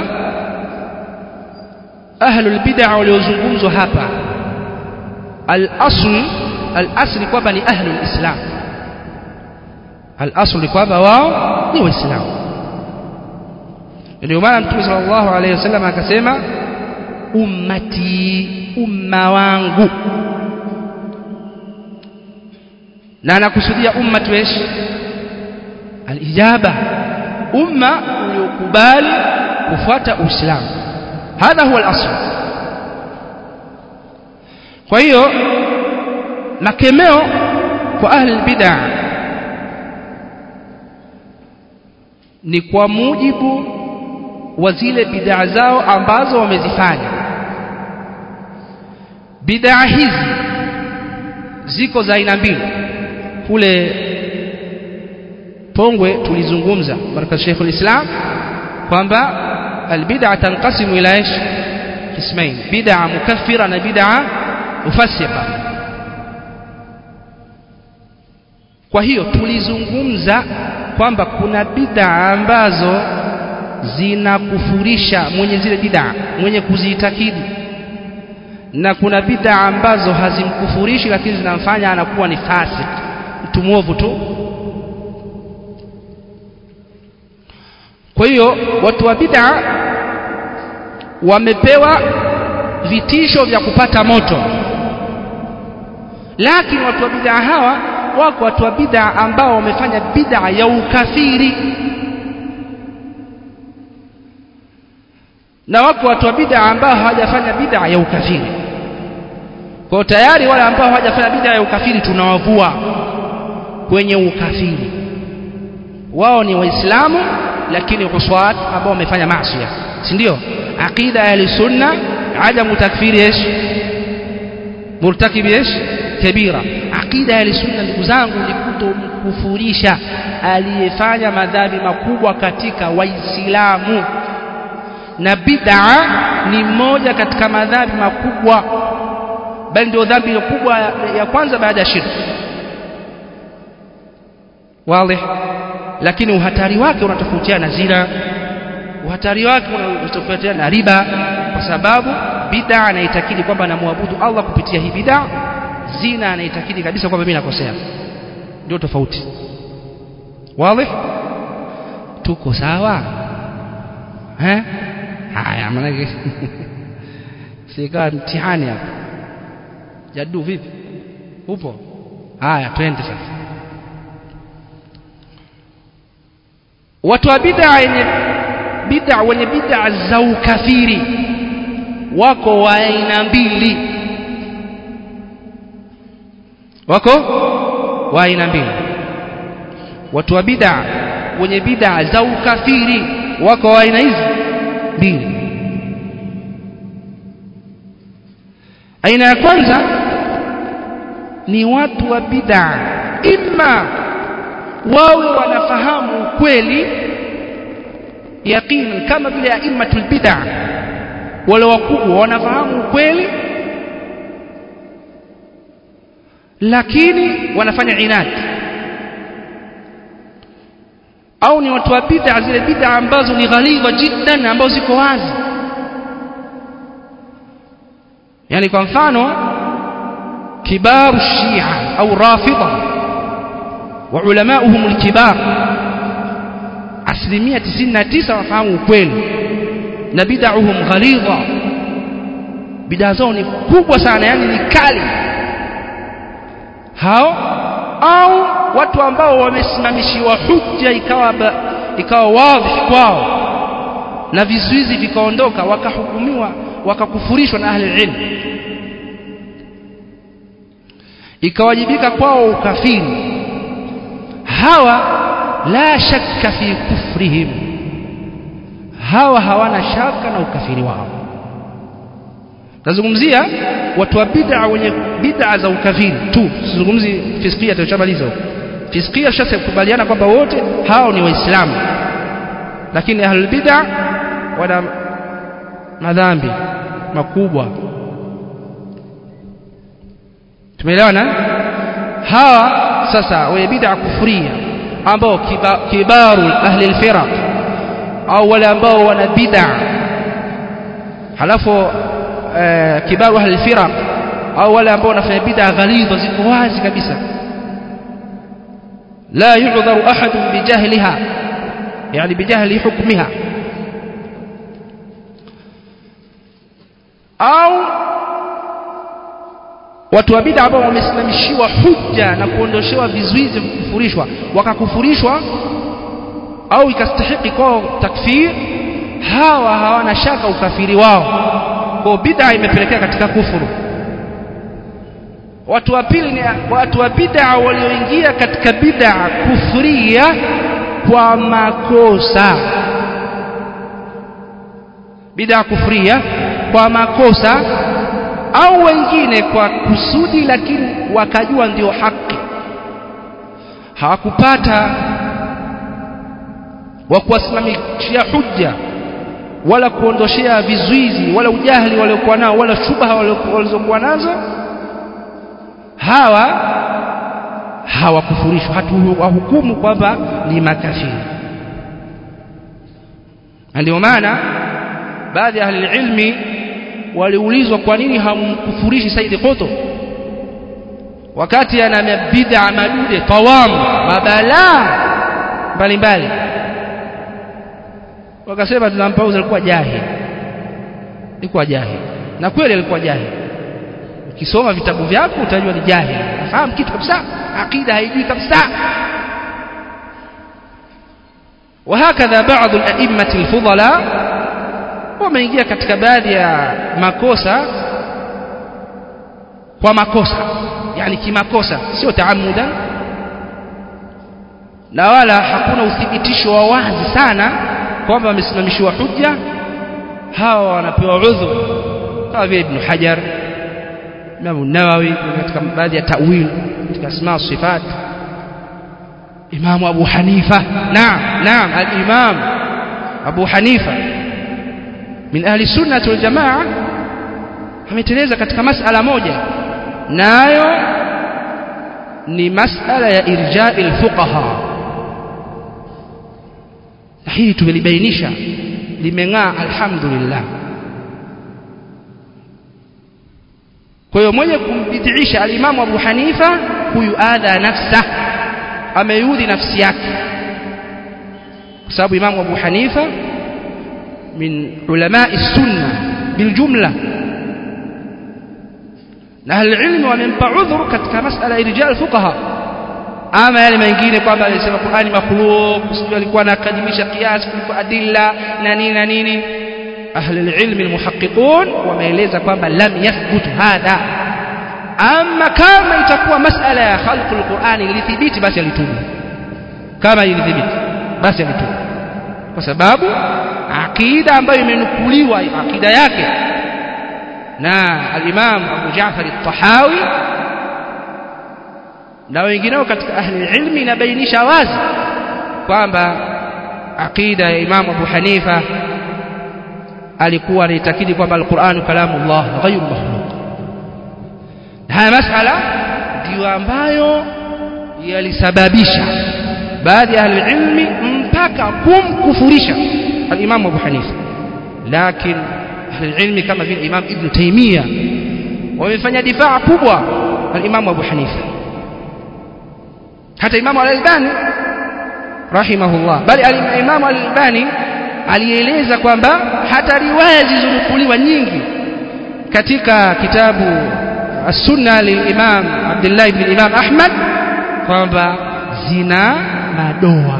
ahlul bid'ah waliozungumzwa hapa al-asl al-asl kwamba ni ahlul islam, al-asl ni kwamba wao ni waislamu. Ndio maana Mtume sallallahu alayhi wasallam akasema ummati, umma wangu, na anakusudia ummatu wesh al-ijaba, umma uliokubali kufuata Uislamu. Hadha huwa al-asl. Kwa hiyo makemeo kwa ahli bid'ah ni kwa mujibu wa zile bid'ah zao ambazo wamezifanya. Bid'ah hizi ziko za aina mbili. Kule Pongwe tulizungumza baraka Sheikh al-Islam kwamba al-bid'ah tanqasimu ila ايش قسمين, bid'ah mukaffira na bid'ah mufassiqa. Kwa hiyo tulizungumza kwamba kuna bid'ah ambazo zinakufurisha mwenye zile bid'ah, mwenye kuziitakidi, na kuna bid'ah ambazo hazimkufurishi lakini zinamfanya anakuwa ni fasik, mtu mwovu tu. Kwa hiyo watu wa bid'ah wamepewa vitisho vya kupata moto, lakini watu wa bid'ah hawa wako watu wa bid'ah ambao wamefanya bid'ah ya ukafiri, na wako watu wa bid'ah ambao hawajafanya bid'ah ya ukafiri. Kwa tayari wale ambao hawajafanya bid'ah ya ukafiri tunawavua kwenye ukafiri, wao ni waislamu lakini uswat ambao wamefanya maasi, si ndio? Aqida ya sunna adamu takfiri ايش murtakibi ايش kabira. Aqida ya sunna ndugu zangu ni kutomkufurisha aliyefanya madhambi makubwa katika waislamu, na bid'a ni moja katika madhambi makubwa, bali ndio dhambi kubwa ya kwanza baada ya shirki. Wazi? Lakini uhatari wake unatofautiana na zina, uhatari wake unatofautiana na riba, kwa sababu bid'a anaitakidi kwamba anamwabudu Allah kupitia hii bid'a, zina anaitakidi kabisa kwamba mimi nakosea. Ndio tofauti. Wazi? Tuko sawa? Eh? Haya, maana sika mtihani hapa. Jadu vipi? Upo? Haya, twende sasa. Watu wa bid'a yenye bid'a wenye bid'a za ukafiri wako wa aina mbili. Wako wa aina mbili. Watu wa bid'a wenye bid'a za ukafiri wako wa aina hizi mbili. Aina ya kwanza ni watu wa bid'a, imma wawe wanafahamu kweli yaqin, kama vile aimatul bid'a wale wakubwa wanafahamu kweli, lakini wanafanya inadi. Au ni watu wa bid'a, zile bid'a ambazo ni ghalidha jiddan, ambazo ziko wazi. Yani kwa mfano kibaru shia au rafidha wa ulamauhum alkibar, asilimia tisini na tisa wafahamu ukweli na bid'ahum ghalidha, bid'a zao ni kubwa sana, yani ni kali hao. Au watu ambao wamesimamishiwa hujja ikawa ikawa wazi kwao na vizuizi vikaondoka, wakahukumiwa wakakufurishwa na ahli ilm, ikawajibika kwao ukafiri. Hawa la shakka fi kufrihim, hawa hawana shaka na ukafiri wao. Tazungumzia watu wa bid'a wenye bid'a za ukafiri tu, tuzungumzi fiskia, tutamaliza huko. Fiskia shasa kubaliana kwamba wote hao ni waislamu, lakini ahlul bid'a wana madhambi makubwa. Tumeelewana? Hawa sasa wenye bid'a kufuria ambao kiba, kibaru ahli al-firaq, au wale ambao wana bid'a halafu uh, kibaru ahli al-firaq, au wale ambao wanafanya bid'a ghalidha ziko wazi kabisa, la yu'dharu ahadun bijahliha, yani bijahli hukmiha. Au watu wa bid'a ambao wamesimamishiwa hujja na kuondoshewa vizuizi kufurishwa, wakakufurishwa au ikastahiki kwao takfir, hawa hawana shaka ukafiri wao, kwa bid'a imepelekea katika kufuru. Watu wa pili ni watu wa bid'a walioingia katika bid'a kufria kwa makosa, bid'a kufria kwa makosa, au wengine kwa kusudi, lakini wakajua ndio haki, hawakupata wa kuwasimamishia hujja wala kuondoshea vizuizi wala ujahili waliokuwa nao wala shubha walizokuwa nazo. Hawa hawakufurishwa, hatuwahukumu kwamba ni makafiri. Ndio maana baadhi ya ahli ilmi waliulizwa kwa nini hamkufurishi Said Qutb wakati ana bid'a madude tawam mabala mbalimbali. Wakasema tunampauza, alikuwa jahili, alikuwa jahili, na kweli alikuwa jahili. Ukisoma vitabu vyako utajua ni jahili, nafahamu kitu kabisa, akida haijui kabisa. وهكذا بعض الأئمة الفضلاء wameingia katika baadhi ya makosa kwa makosa, yani kimakosa, sio taamudan, na wala hakuna uthibitisho wa wazi sana kwamba wamesimamishwa hujja. Hawa wanapewa udhur, kama vile Ibn Hajar, Imam Nawawi katika baadhi ya ta'wil katika asma sifat, Imam Abu Hanifa, naam naam al-Imam Abu Hanifa min ahli sunnah wal jamaa ameteleza katika masala moja, nayo ni masala ya irja'i al-fuqaha. Hii tumelibainisha, limeng'aa alhamdulillah. Kwa hiyo mwenye kumbidhiisha al-Imam Abu Hanifa, huyu adha nafsa, ameyudhi nafsi yake, kwa sababu Imam Abu Hanifa min ulama'i sunna bil jumla, na al-ilm wamempa udhur katika masala irja' al-fuqaha. Ama yale mengine kwamba alisema Qur'ani makhluq, usijua alikuwa anakadimisha qiyas kuliko adilla na nini na nini, ahli al-ilm al-muhaqqiqun wameeleza kwamba lam yathbut hadha. Ama kama itakuwa masala ya khalq al-Qur'ani ilithibiti, basi alitubu. Kama ilithibiti basi alitubu, kwa sababu aqida ambayo imenukuliwa aqida yake na al-Imam Abu Ja'far al-Tahawi na wengineo katika ahli ilmi inabainisha wazi kwamba aqida ya Imam Abu Hanifa alikuwa anaitakidi kwamba al-Qur'an kalamullah ghayru makhluq. Haya masala ndio ambayo yalisababisha baadhi ya ahli ilmi mpaka kumkufurisha al-Imam Abu Hanifa. Lakini ahli ilmi kama vile Imam Ibn Taymiyyah wamefanya difaa kubwa al-Imam Abu Hanifa. Hata Imam al-Albani rahimahullah, bali al-Imam al-Albani alieleza kwamba hata riwaya zilizonukuliwa nyingi katika kitabu as-Sunna lil-Imam Abdullah ibn Imam Ahmad kwamba zina madoa.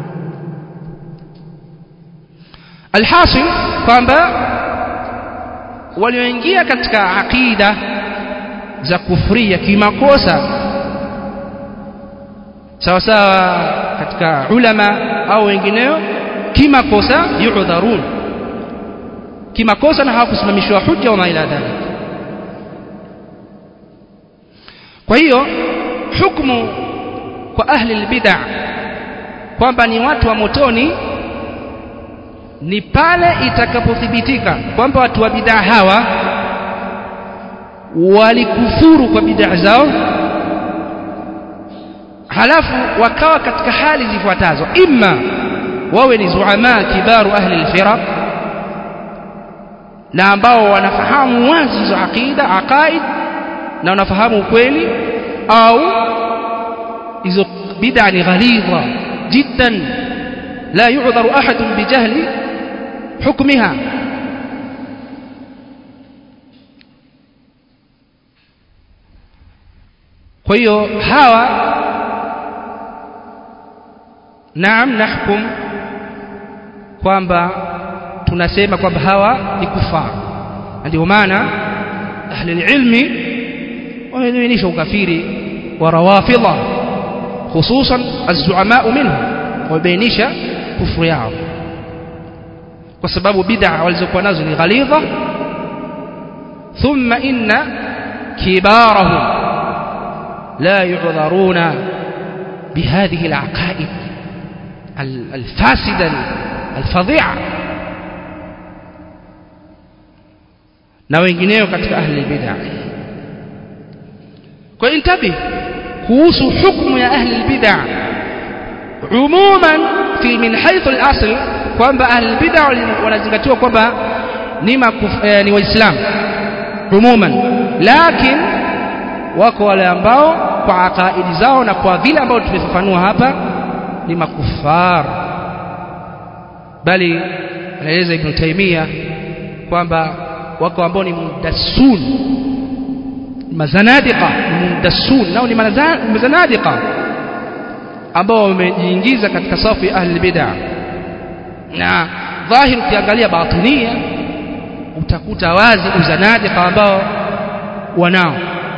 Alhasil kwamba walioingia katika aqida za kufria kimakosa sawa sawa katika ulama au wengineo kimakosa, yu'dharun kimakosa na hawakusimamishwa hujja wa maila dhalik. Kwa hiyo hukumu kwa ahli al-bid'ah kwamba ni watu wa motoni ni pale itakapothibitika kwamba watu wa bid'ah hawa walikufuru kwa bid'ah zao, halafu wakawa katika hali zifuatazo: imma wawe ni zuama kibaru ahli al-firaq, na ambao wanafahamu wazi hizo aqida aqaid na wanafahamu ukweli, au hizo bid'a ni ghalidha jiddan la yu'dharu ahadun bijahli hukmiha. Kwa hiyo hawa naam nahkum kwamba tunasema kwamba hawa ni kufar. Ndio maana ahli ilmi wamebainisha ukafiri wa rawafidha, hususan az-zu'ama minhum, wamebainisha kufuru yao kwa sababu bid'a walizokuwa nazo ni ghalidha. Thumma inna kibarahum la yu'dharuna bihadhihi al-aqaid الفاسدة الفظيعة na wengineo katika ahli bid'ah. Kwa intabi kuhusu hukumu ya ahli bid'ah umuman fi min haythu al-asl, kwamba ahli bid'ah wanazingatiwa kwamba ni ni waislamu umuman, lakini wako wale ambao kwa aqaidi zao na kwa vile ambao tumefafanua hapa ni makufar. Bali anaeleza Ibn Taymiyyah kwamba wako ambao ni mudassun mazanadiqa, mudassun nao ni mazanadiqa ambao wamejiingiza katika safu ya ahli bid'ah. Na dhahiri ukiangalia batinia utakuta wazi uzanadiqa ambao wanao.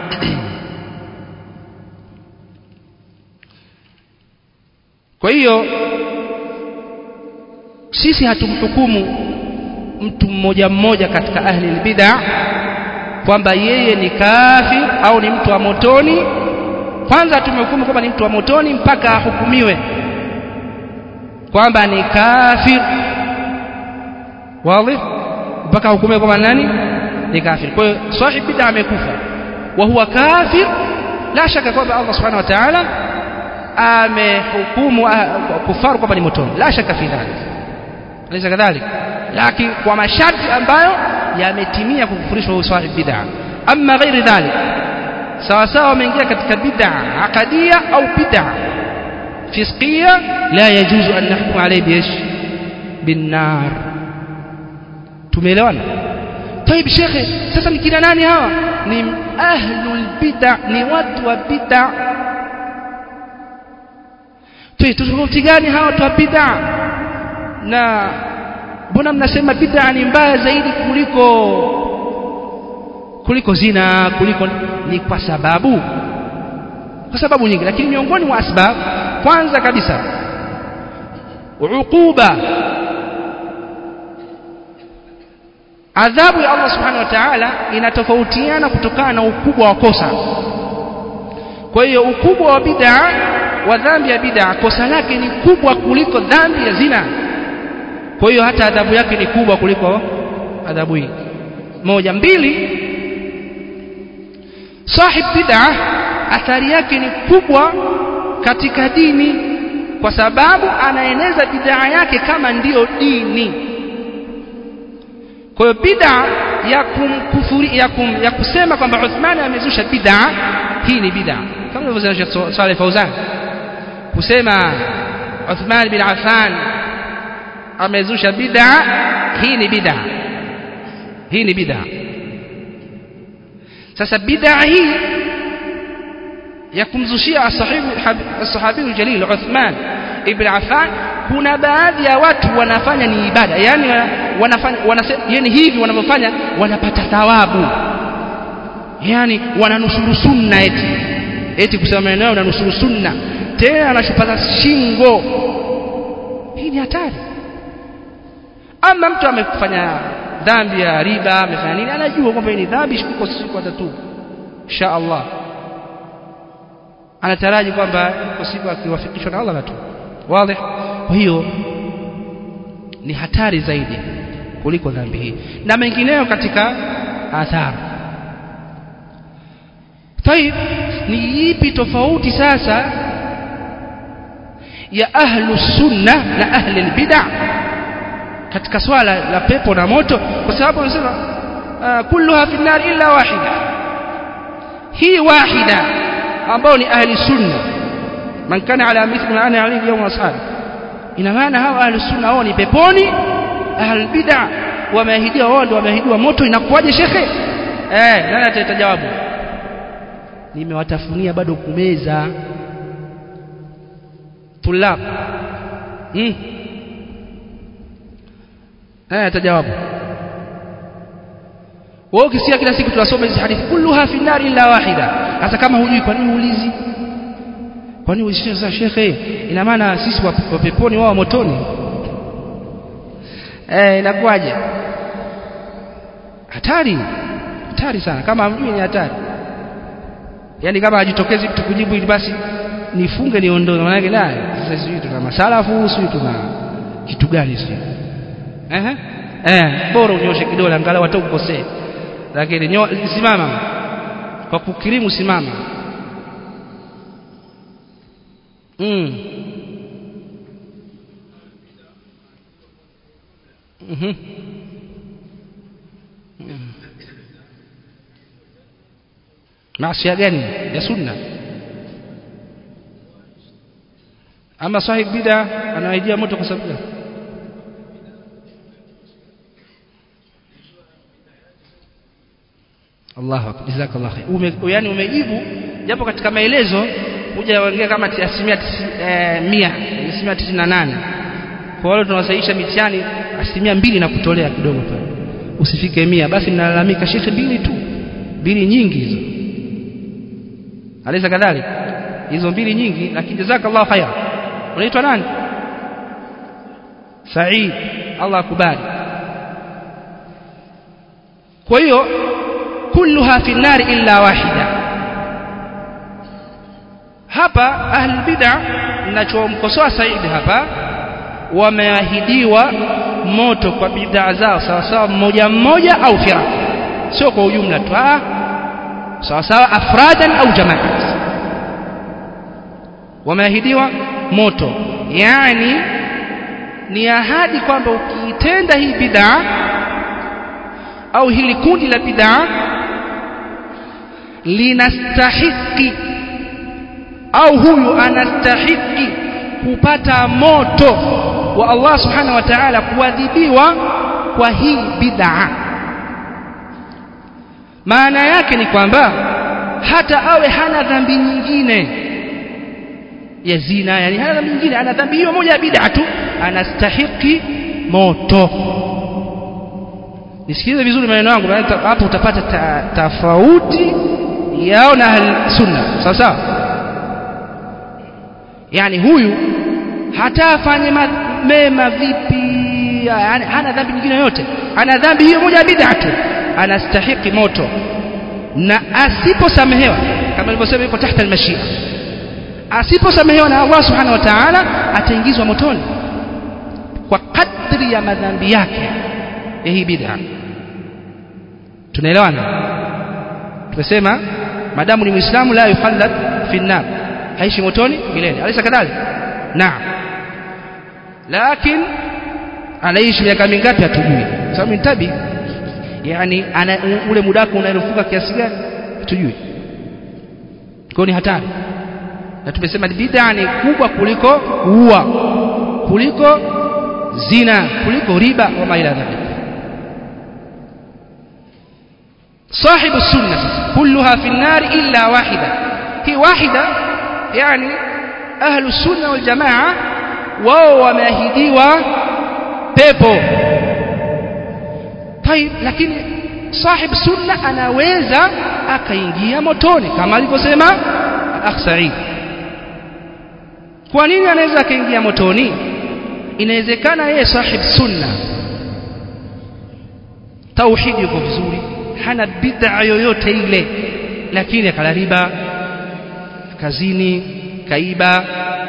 Kwa hiyo sisi hatumhukumu mtu mmoja mmoja katika ahli al-bid'ah kwamba yeye ni kafir au ni mtu wa motoni, kwanza tumehukumu kwamba ni mtu wa motoni mpaka ahukumiwe kwamba ni kafir. wazi? Mpaka ahukumiwe kwamba nani ni kafir. Kwa hiyo sahib bid'a amekufa wa huwa kafir, la shaka kwamba Allah subhanahu wa ta'ala amehukumu kufaru kwamba ni motoni, la shaka fi dhalik, alaysa kadhalik, lakini kwa masharti ambayo yametimia kukufurishwa huyo sahib bid'a. Amma ghairi dhalik, sawa sawa ameingia katika bid'a aqadiyya au bid'a fisqiyya, la yajuzu an nahkum alayhi biish binnar. Tumeelewana? Taib shekhe, sasa ni kina nani hawa? Ni ahlul bid'a, ni watu wa bid'a. Tofauti gani hawa watu wa bid'a? Na mbona mnasema bid'a ni mbaya zaidi kuliko kuliko zina, kuliko? Ni kwa sababu kwa sababu nyingi, lakini miongoni mwa sababu, kwanza kabisa uquba, adhabu ya Allah subhanahu wa ta'ala inatofautiana kutokana na ukubwa wa kosa. Kwa hiyo ukubwa wa bid'a wa dhambi ya bid'a, kosa lake ni kubwa kuliko dhambi ya zina. Kwa hiyo hata adhabu yake ni kubwa kuliko adhabu hii. Moja. Mbili, sahib bid'a athari yake ni kubwa katika dini, kwa sababu anaeneza bid'a yake kama ndiyo dini. Kwa hiyo bid'a ya kumkufuri, ya, kum, ya kusema kwamba Uthman amezusha bid'a, hii ni bid'a, kama alivyosema Sheikh Saleh Fauzan kusema Uthman bin Affan amezusha bid'a, hii ni bid'a, hii ni bid'a. Sasa bid'a hii ya kumzushia as-sahibi as-sahabi al-jalil Uthman ibn Affan, kuna baadhi ya watu wanafanya ni ibada, yani wanafanya wanasema, yani hivi wanavyofanya wanapata thawabu, yani wananusuru sunna, eti eti kusema maneno wananusuru sunna, tena anashupaza shingo. Hii ni hatari. Ama mtu amefanya dhambi ya riba, amefanya nini, anajua kwamba hii ni dhambi, shiko siku atatubu insha Allah, anataraji kwamba kwa siku akiwafikishwa na Allah na tu. Wazi? Kwa hiyo ni hatari zaidi kuliko dhambi hii na mengineyo katika athari. Tayib, ni ipi tofauti sasa ya ahlu sunna na ahli albid'a katika swala la pepo na moto? Kwa sababu wanasema uh, kulluha fi an-nar illa wahida. Hii wahida ambao ni ahli sunna, man kana ala mithli ma ana alayhi yawm ashabi, ina maana hawa ahli sunna wao ni peponi, ahli bid'a wameahidiwa, wao ndio wameahidiwa moto. Inakuwaje shekhe? Eh, nani atatajawabu? Nimewatafunia bado kumeza tulab. hmm nani atajawabu? Wao kisia kila siku tunasoma hizi hadithi kulluha fi nar illa wahida. Hata kama hujui, kwa nini uulizi? Kwa nini usishi sasa shekhe? Ina maana sisi wa peponi wao motoni? Eh, inakuwaje? Hatari, hatari sana. Kama hamjui ni hatari. Yaani kama hajitokezi mtu kujibu ili basi nifunge niondoe, maana yake la sasa sisi tuna masalafu, sisi tuna kitu gani sisi? Eh eh, bora unyoshe kidole angalau hata ukosee, lakini nyo, simama kwa kukirimu, simama. mm mhm mm. Maasi gani ya sunna? Ama sahib bid'a anaidia moto kwa sababu gani? Allahu akbar, jazakallahu khair. Ume, yani umejibu japo katika maelezo hujaongea kama asilimia mia, asilimia tisini na nane. Kwa wale tunawasaisha mitihani asilimia mbili na kutolea kidogo pale, usifike mia. Basi ninalalamika shekhe, mbili tu, mbili nyingi hizo, alisa kadhalika, hizo mbili nyingi. Lakini jazakallahu khair. Unaitwa nani? Said, Allah akubali. Kwa hiyo kulluha fi an-nar illa wahida. Hapa ahli bid'ah ninachomkosoa Said hapa, wameahidiwa moto kwa bid'a zao sawa sawa mmoja mmoja au firaq, sio kwa ujumla tu, ah sawa sawa afradan au jamaat, wameahidiwa moto. Yani ni ahadi kwamba ukiitenda hii bid'a au hili kundi la bid'a linastahiki au huyu anastahiki kupata moto wa Allah subhanahu wa ta'ala, kuadhibiwa kwa hii bid'a. Maana yake ni kwamba hata awe hana dhambi nyingine ya zina, yani hana dhambi nyingine, ana dhambi hiyo moja ya bid'a tu, anastahiki moto. Nisikize vizuri maneno yangu, hapo utapata tofauti yao na ahli sunna, sawa sawa. Yani huyu hata afanye mema vipi, yani hana dhambi nyingine yote, ana dhambi hiyo moja ya bid'a tu, anastahiki moto. Na asiposamehewa kama nilivyosema, yuko tahta al-mashia, asiposamehewa na Allah subhanahu wa ta'ala ataingizwa motoni kwa kadri ya madhambi yake ya hii bid'a. Tunaelewana? Tumesema madamu ni Muislamu la yukhallad fi an-nar, haishi motoni milele, alisa kadhalika. Naam, lakini anaishi miaka mingapi hatujui, sababu ni tabi, yani ana ule muda wake unarefuka kiasi gani hatujui, kwa ni hatari. Na tumesema bid'a ni kubwa kuliko kuua, kuliko zina, kuliko riba wa maila dhalik. Sahibu sunna kulluha fi an-nar illa wahida, hi wahida yani ahlu sunna wal jamaa wao wameahidiwa pepo. Tayib, lakini sahib sunna anaweza akaingia motoni kama alivyosema Akh Said. Kwa nini anaweza akaingia motoni? Inawezekana yeye sahib sunna, tauhid yuko vizuri, hana bid'a yoyote ile, lakini akala riba, kazini, kaiba,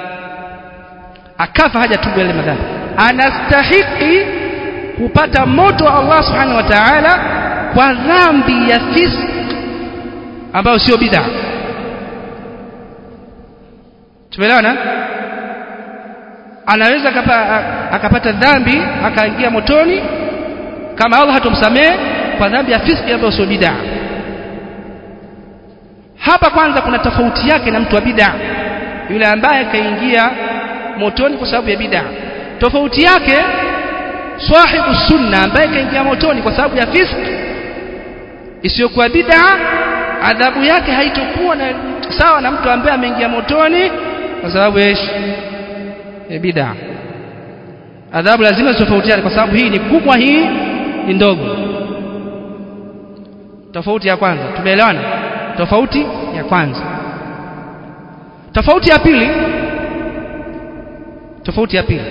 akafa hajatubu yale madhambi, anastahiki kupata moto wa Allah subhanahu wa ta'ala kwa dhambi ya fisq ambayo sio bid'a. Tumeelewana? Anaweza akapata dhambi akaingia motoni kama Allah hatomsamehe kwa dhambi ya fisq ambayo sio bid'a. Hapa kwanza kuna tofauti yake na mtu wa bid'a, yule ambaye kaingia motoni kwa sababu ya bid'a. Tofauti yake sahibu sunna ambaye kaingia motoni kwa sababu ya fisq isiyokuwa bid'a, adhabu yake haitokuwa na sawa na mtu ambaye ameingia motoni kwa sababu ya bid'a. Adhabu lazima zitofautiane kwa sababu hii ni kubwa, hii ni ndogo. Tofauti ya kwanza, tumeelewana? Tofauti ya kwanza. Tofauti ya pili, tofauti ya pili.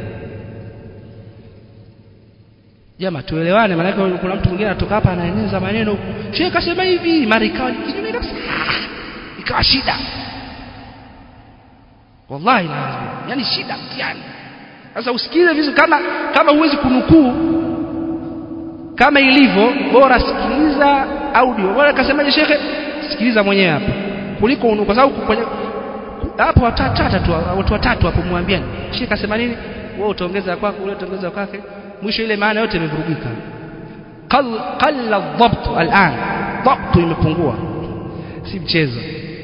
Jamaa tuelewane, maana kuna mtu mwingine anatoka hapa anaeneza maneno, Sheikh kasema hivi, mara ikawa kinyume kabisa, ikawa shida. Wallahi lazima, yani shida mtiani. Sasa usikize vizuri, kama kama huwezi kunukuu kama ilivyo, bora sikiliza audio. Bora kasemaje Sheikh, sikiliza mwenyewe hapa kuliko unu, kwa sababu kwenye hapo watatu tu, watu watatu hapo muambiani Sheikh kasema nini, wewe utaongeza kwako, ule utaongeza kwake, mwisho ile maana yote imevurugika. qal qalla adh-dhabt al'an, dhabt imepungua, si mchezo.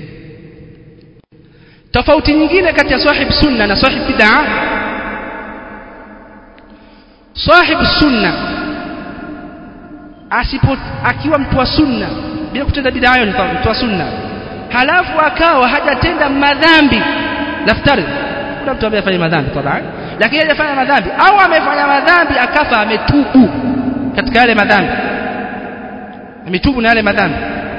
Tofauti nyingine kati ya sahib sunna na sahib bid'a, sahib sunna asipo akiwa mtu wa sunna bila kutenda bid'a, hayo ni mtu wa sunna, halafu akawa hajatenda madhambi, naftari kuna mtu ambaye afanya madhambi tabaan, lakini hajafanya madhambi, au amefanya madhambi akafa ametubu katika yale madhambi, ametubu na yale madhambi,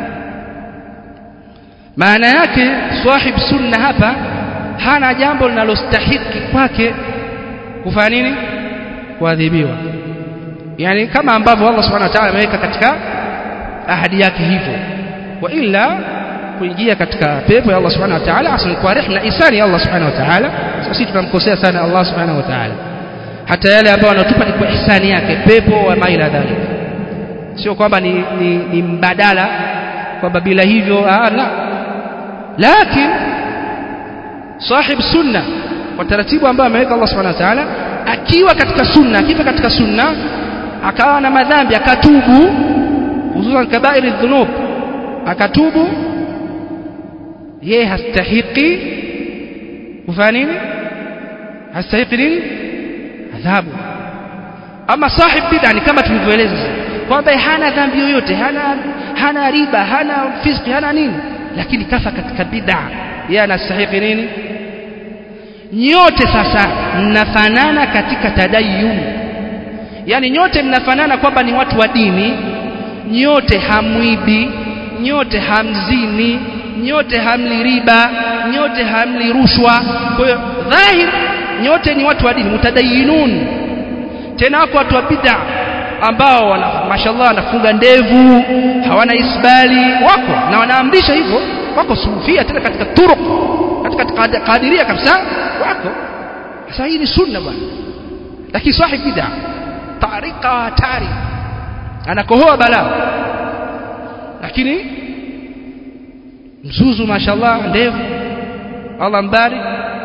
maana yake sahib sunna hapa hana jambo linalostahiki kwake kufanya nini, kuadhibiwa. Yani kama ambavyo Allah subhanahu wa ta'ala ameweka katika ahadi yake hivyo, wa illa kuingia katika pepo ya Allah subhanahu wa ta'ala asli kwa rehema na ihsani ya Allah subhanahu wa ta'ala. Sisi tunamkosea sana Allah subhanahu wa ta'ala, hata yale ambayo anatupa ni kwa ihsani yake, pepo wa maila dhalik, sio kwamba ni, ni, ni mbadala kwamba bila hivyo ah la. Lakini sahib sunna kwa taratibu ambayo ameweka Allah subhanahu wa ta'ala, akiwa katika sunna, akifa katika sunna akawa na madhambi akatubu, hususan kabairi dhunub akatubu, yeye hastahiki kufanya nini? Hastahiki nini? Adhabu. Ama sahib bid'a ni kama tulivyoeleza kwamba hana dhambi yoyote, hana hana riba, hana fiski, hana nini, lakini kafa katika bid'a, yeye anastahiki nini? Nyote sasa mnafanana katika tadayyun, yani nyote mnafanana kwamba ni watu wa dini, nyote hamwibi, nyote hamzini, nyote hamli riba, nyote hamli rushwa. Kwa hiyo dhahir nyote ni watu wa dini mutadayyinun. Tena wako watu wa bid'a ambao wana mashallah wanafunga ndevu, hawana isbali, wako na wanaamrisha hivyo, wako sufia tena katika turuq, katika qadiria kabisa wako. Sasa hii ni sunna bwana, lakini sahib bid'a tariqa hatari, anakohoa balaa, lakini mzuzu mashallah ndevu Allah mbarik,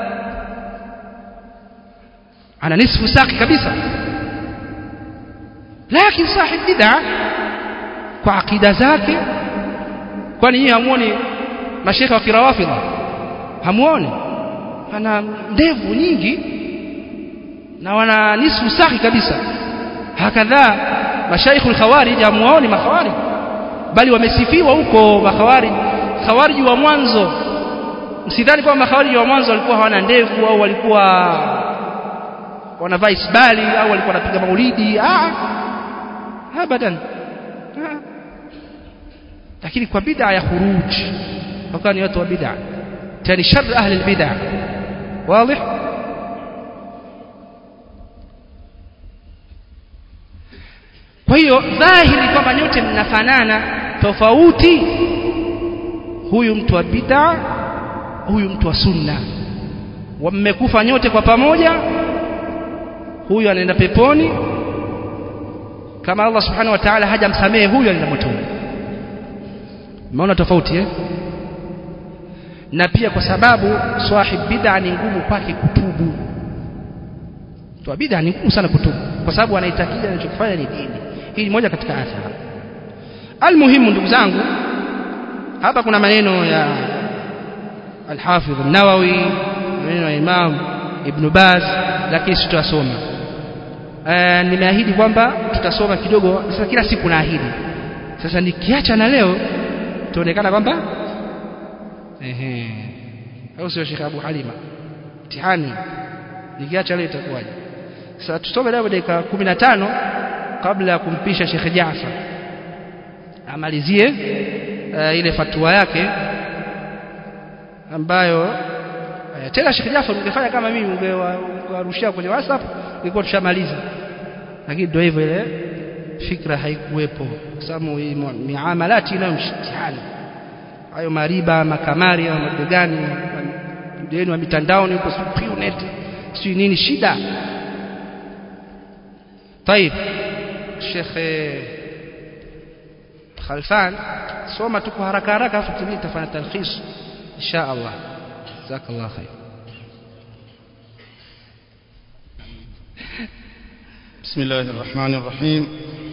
ana nisfu saki kabisa. Lakini sahib bid'a kwa akida zake, kwani yeye hamuoni mashekha wa kirawafidha? Hamuoni ana ndevu nyingi na wana nisfu saki kabisa. Hakadha mashaikh al-khawarij hamuoni makhawarij, bali wamesifiwa huko makhawarij. Khawarij wa mwanzo, msidhani kwamba makhawarij wa mwanzo walikuwa hawana ndevu au walikuwa wanavaa isbali au walikuwa wanapiga maulidi, ah abadan. Lakini kwa bid'a ya khuruj wakawa ni watu wa bid'a, tani shar ahli al-bid'a. wazi? Kwa hiyo dhahiri kwamba nyote mnafanana, tofauti huyu mtu wa bid'a, huyu mtu wa sunna, wamekufa nyote kwa pamoja. Huyu anaenda peponi kama Allah subhanahu wa ta'ala hajamsamehe huyu, anaenda motoni. Umeona tofauti eh? Na pia kwa sababu sahib bid'a ni ngumu kwake kutubu. Mtu wa bid'a ni ngumu sana kutubu kwa sababu anaitakidi anachokifanya ni dini. Hii ni moja katika athari. Almuhimu ndugu zangu, hapa kuna maneno ya Al-Hafidh An-Nawawi, maneno ya Imam Ibn Baz, lakini sitasoma. Eh, nimeahidi kwamba tutasoma kidogo. Sasa kila siku naahidi. Sasa nikiacha na leo tuonekana kwamba ehe, au sio Sheikh Abu Halima? Mtihani. Nikiacha leo itakuwaje? Sasa tusome leo dakika kumi na tano kabla ya kumpisha Sheikh Jaafar amalizie uh, ile fatwa yake ambayo uh, tena Sheikh Jaafar ungefanya kama mimi, ungewarushia kwenye WhatsApp ilikuwa tushamaliza, lakini ndio hivyo, ile fikra haikuwepo kwa sababu miamalati ina mtihani. Hayo mariba, makamari au madogani deni wa mitandaoni huko net si nini shida. طيب Sheikh Khalfan, soma tu kwa haraka haraka afu tuni tafanya talkhis insha Allah. Jazakallah khair. بسم الله الرحمن الرحيم.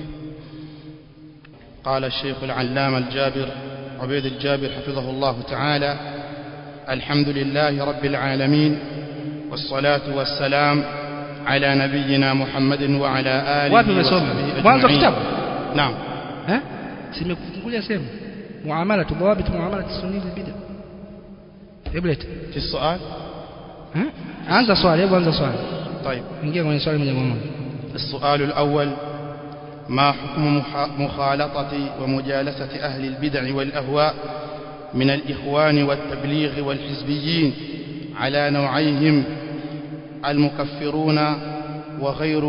قال الشيخ العلامة الجابر عبيد الجابر حفظه الله تعالى: الحمد لله رب العالمين، والصلاة والسلام على نبينا محمد وعلى آله وصحبه أجمعين. نعم. ها سيمكfungulia sehemu muamala tudawabit muamala sunni bid'a. Iblet في السؤال. ها anza swali, hebu anza swali. طيب ingia kwenye swali moja kwa moja. السؤال الأول: ما حكم مخالطة ومجالسة أهل البدع والأهواء من الإخوان والتبليغ والحزبيين على نوعيهم المكفرون وغير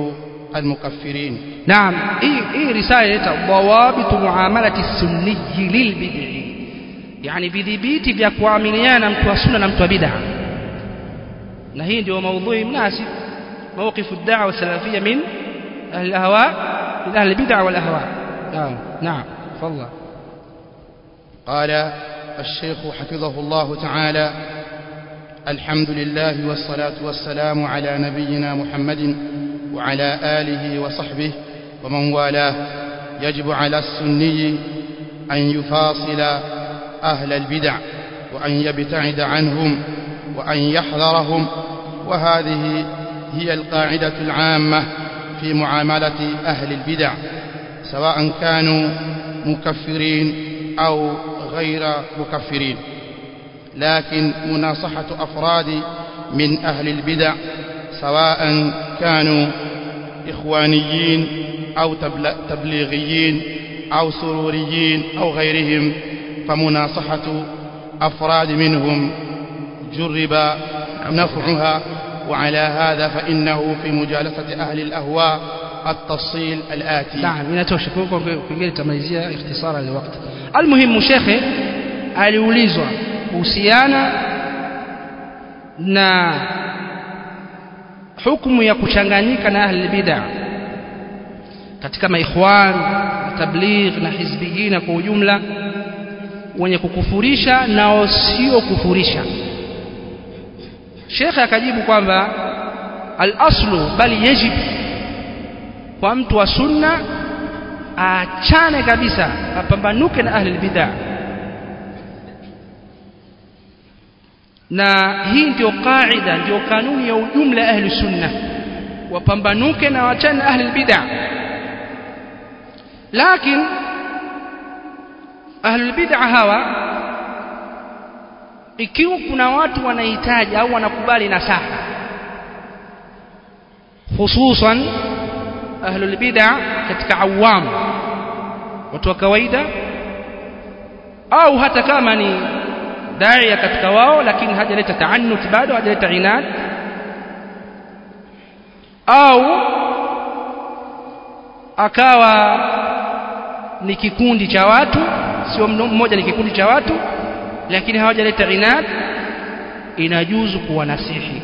المكفرين. نعم هي رسالة ضوابط معاملة السني للبدع، يعني vidhibiti vya kuamiliana mtu wa sunna na mtu wa bid'a, na hii ndio maudhui mnasib موقف الدعوة السلفية من أهل الأهواء من أهل البدع والأهواء. نعم نعم تفضل. قال الشيخ حفظه الله تعالى: الحمد لله والصلاة والسلام على نبينا محمد وعلى آله وصحبه ومن والاه. يجب على السني أن يفاصل أهل البدع وأن يبتعد عنهم وأن يحذرهم، وهذه هي القاعدة العامة في معاملة أهل البدع، سواء كانوا مكفرين أو غير مكفرين. لكن مناصحة أفراد من أهل البدع سواء كانوا إخوانيين أو تبليغيين أو سروريين أو غيرهم، فمناصحة أفراد منهم جرب نفعها، وعلى هذا فإنه في مجالسة أهل الأهواء التفصيل الآتي. نعم inatosha kwa kingine tamalizia ikhtisara liwaqt. Almuhimu shekhe aliulizwa kuhusiana na hukumu ya kuchanganyika na ahli bid'ah katika maikhwan, tabligh na hizbiyina kwa ujumla, wenye kukufurisha na wasio kufurisha. Sheikh akajibu kwamba al-aslu bali yajib kwa mtu wa sunna aachane kabisa, apambanuke na ahli bid'ah, na hii ndio kaida, ndio kanuni ya ujumla ahli sunna, wapambanuke na waachane na ahli bid'ah. Lakini ahli bid'ah hawa, ikiwa kuna watu wanahitaji au wanakubali nasaha, hususan ahlul bid'ah katika awam, watu wa kawaida, au hata kama ni daia katika wao lakini hajaleta taannut, bado hajaleta inad, au akawa ni kikundi cha watu, sio mmoja, ni kikundi cha watu lakini hawajaleta inad, inajuzu kuwanasihi.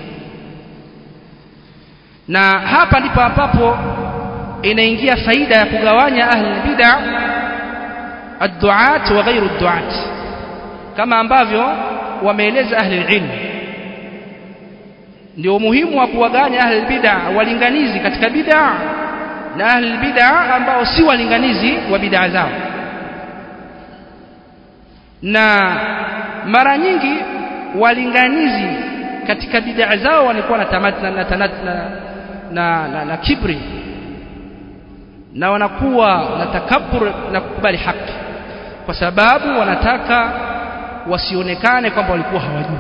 Na hapa ndipo ambapo inaingia faida ya kugawanya ahli bid'ah ad-du'at wa ghairu ad-du'at, kama ambavyo wameeleza ahli ilm. Ndio muhimu wa kuwaganya ahli bid'ah walinganizi katika bid'ah na ahli bid'ah ambao si walinganizi wa bid'ah zao. Na mara nyingi walinganizi katika bid'a zao walikuwa na tamatna na tanatna na, na, na kibri, na wanakuwa na takabbur na kukubali haki, kwa sababu wanataka wasionekane kwamba walikuwa hawajui.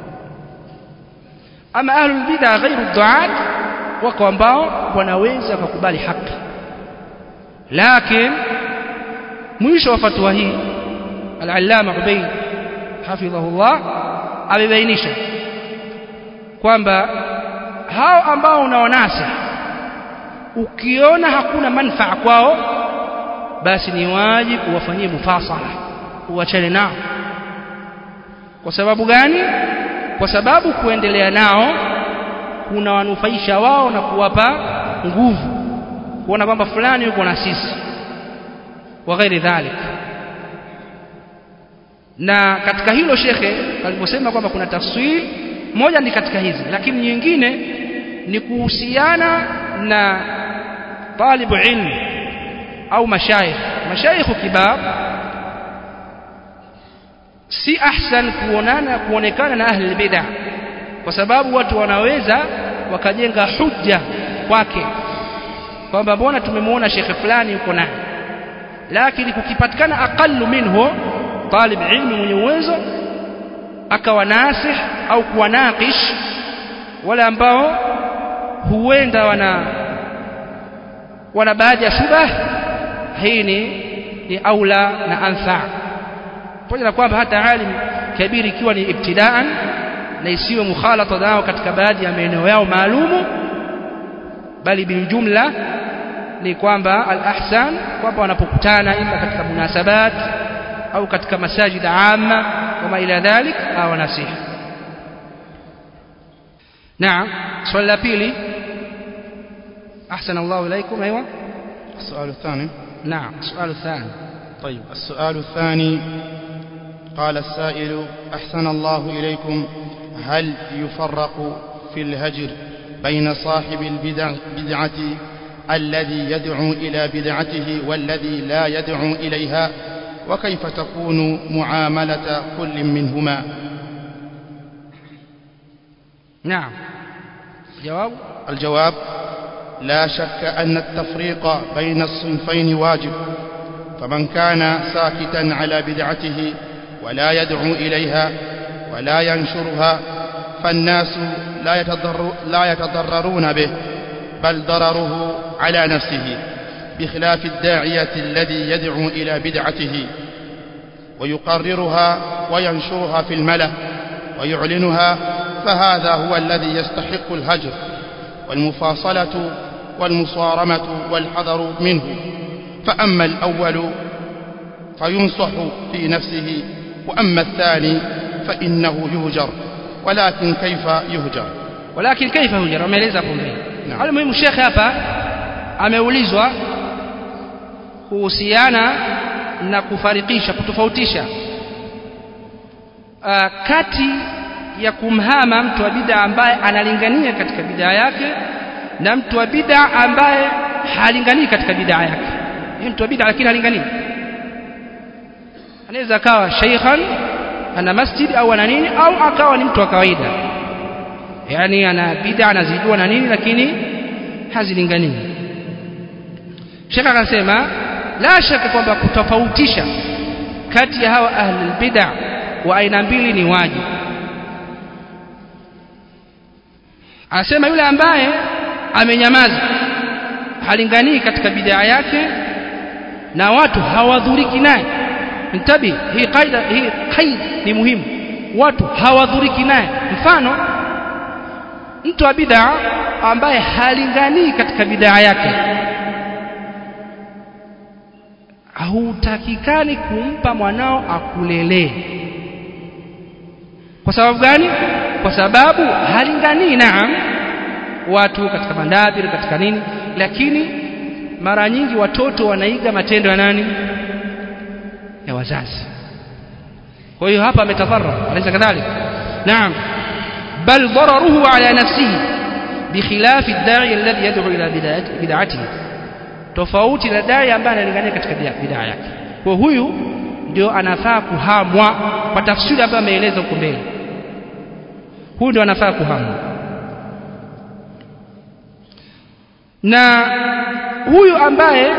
Ama ahlul bid'a ghairu du'at, wako ambao wanaweza kukubali haki. Lakini mwisho wa fatwa hii al-allama Ubayd hafidhahullah amebainisha kwamba hao ambao unaonasa, ukiona hakuna manufaa kwao, basi ni wajibu uwafanyie mufasala, uachane nao. Kwa sababu gani? Kwa sababu kuendelea nao kuna wanufaisha wao na kuwapa nguvu, kuona kwamba fulani yuko na sisi wa ghairi dhalik. Na katika hilo shekhe aliposema kwamba kuna tafsiri moja ni katika hizi, lakini nyingine ni kuhusiana na talibu ilmu au mashayikh. Mashayikh kibar si ahsan kuonana kuonekana na ahli bid'ah, kwa sababu watu wanaweza wakajenga hujja kwake kwamba mbona tumemwona shekhe fulani yuko naye, lakini kukipatikana aqallu minhu talib ilmu mwenye uwezo akawa nasih au kuwanakish wale ambao huenda wana wana baadhi ya shubah, hii ni ni aula na anfa, pamoja na kwamba hata alim kabiri ikiwa ni ibtidaan na isiwe mukhalata nao katika baadhi ya maeneo yao maalumu, bali biljumla ni kwamba al-ahsan kwamba wanapokutana ima katika munasabat au katika masajid amma kama ila dhalik au nasiha. Naam, swali la pili. ahsana Allahu ilaykum. Aywa, السؤال الثاني. نعم، السؤال الثاني. طيب، السؤال الثاني قال السائل: أحسن الله إليكم، هل يفرق في الهجر بين صاحب البدع بدعة الذي يدعو إلى بدعته والذي لا يدعو إليها، وكيف تكون معاملة كل منهما؟ نعم. جواب الجواب: لا شك أن التفريق بين الصنفين واجب، فمن كان ساكتا على بدعته ولا يدعو إليها ولا ينشرها فالناس لا يتضرر لا يتضررون به، بل ضرره على نفسه، بخلاف الداعية الذي يدعو إلى بدعته ويقررها وينشرها في الملأ ويعلنها، فهذا هو الذي يستحق الهجر والمفاصلة والمصارمة والحذر منه. فأما الأول فينصح في نفسه، وأما الثاني فإنه يهجر. ولكن كيف يهجر؟ ولكن كيف يهجر ameeleza hapo mbele. Naam. Alimuhimu shekhe hapa ameulizwa kuhusiana na kufarikisha, kutofautisha uh, kati ya kumhama mtu wa bid'a ambaye analingania katika bid'a yake na mtu wa bid'a ambaye halinganii katika bid'a yake. Yeye mtu wa bid'a lakini halinganii, anaweza akawa sheikhan ana masjid au ana nini, au akawa ni mtu wa kawaida, yani ana bid'a anazijua na nini lakini hazilinganii. Sheikh akasema la shaka kwamba kutofautisha kati ya hawa ahli bid'a wa aina mbili ni wajibu. Anasema yule ambaye amenyamaza, halinganii katika bid'a yake na watu hawadhuriki naye. Intabi, hii kaida, hii kaida ni muhimu. Watu hawadhuriki naye. Mfano, mtu wa bid'a ambaye halinganii katika bid'a yake, hautakikani kumpa mwanao akulelee. Kwa sababu gani? Kwa sababu halinganii, naam, watu katika mandabir, katika nini, lakini mara nyingi watoto wanaiga matendo ya nani? Ya wazazi. Kwa hiyo hapa ametafarra, alaysa kadhalik? Naam, bal dararuhu ala nafsihi bikhilafi ad-da'i alladhi yad'u ila bid'atihi, tofauti na dai ambaye analingania katika bid'a yake. Kwa huyu ndio anafaa kuhamwa kwa tafsiri ambayo ameeleza huko mbele. Huyu ndio anafaa kuhamwa. Na huyu ambaye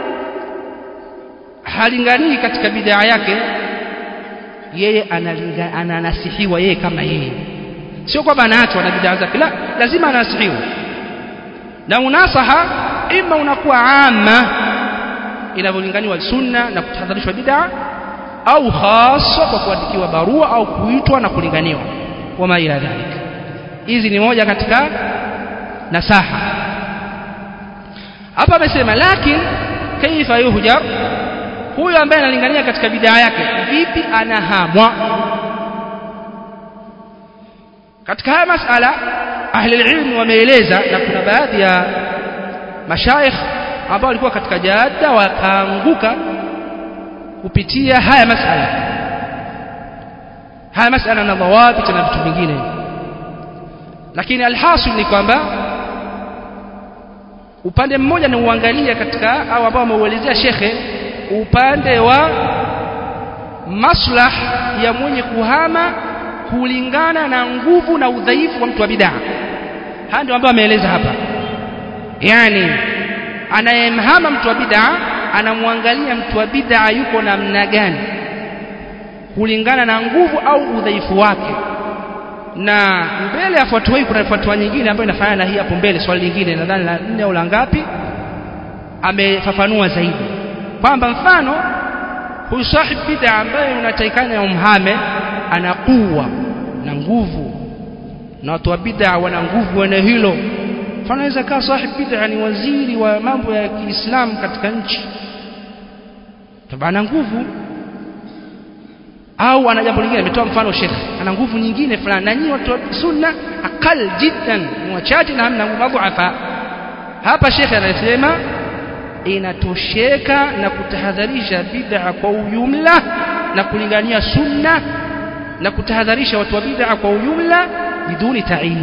halinganii katika bid'a yake, yeye ananasihiwa yeye kama yeye, sio kwamba anaachwa na bid'a zake, la, lazima anasihiwa. Na unasaha ima unakuwa amma inavyolinganiwa sunna na kutahadharishwa bid'a, au khassa kwa kuandikiwa barua au kuitwa na kulinganiwa wama ila dhalik. Hizi ni moja katika nasaha. Hapa amesema lakini kaifa yuhjar, huyo ambaye analingania katika bid'a yake vipi anahamwa? Katika haya masala ahli ilmu wameeleza, na kuna baadhi ya mashaikh ambao walikuwa katika jada wakaanguka kupitia haya masala. Haya masala na dhawabit na vitu vingine, lakini alhasil ni kwamba upande mmoja ni uangalia katika au ambao ameuelezea shekhe, upande wa maslah ya mwenye kuhama kulingana na nguvu na udhaifu wa mtu wa bid'a. Haya ndio ambao ameeleza hapa. Yani anayemhama mtu wa bid'a anamwangalia mtu wa bid'a yuko namna gani kulingana na nguvu au udhaifu wake. Na mbele ya fatwa hii kuna fatwa nyingine ambayo inafanana na hii hapo mbele, swali lingine nadhani la nne au la ngapi, amefafanua zaidi kwamba mfano huyu sahib bid'a ambaye unatakikana umhame ana kuwa na nguvu, na watu wa bid'a wana nguvu wana hilo, anaweza kaa sahib bid'a ni waziri wa mambo ya Kiislamu katika nchi, tabana nguvu, au ana jambo lingine. Ametoa mfano Sheikh ana nguvu nyingine fulani, na nyinyi watu wa sunna aqal jiddan, ni wachache na hamna nguvu, madhuafa. Hapa Sheikh anasema inatosheka na kutahadharisha bid'a kwa ujumla na kulingania sunna na kutahadharisha watu wa bid'a kwa ujumla biduni ta'yin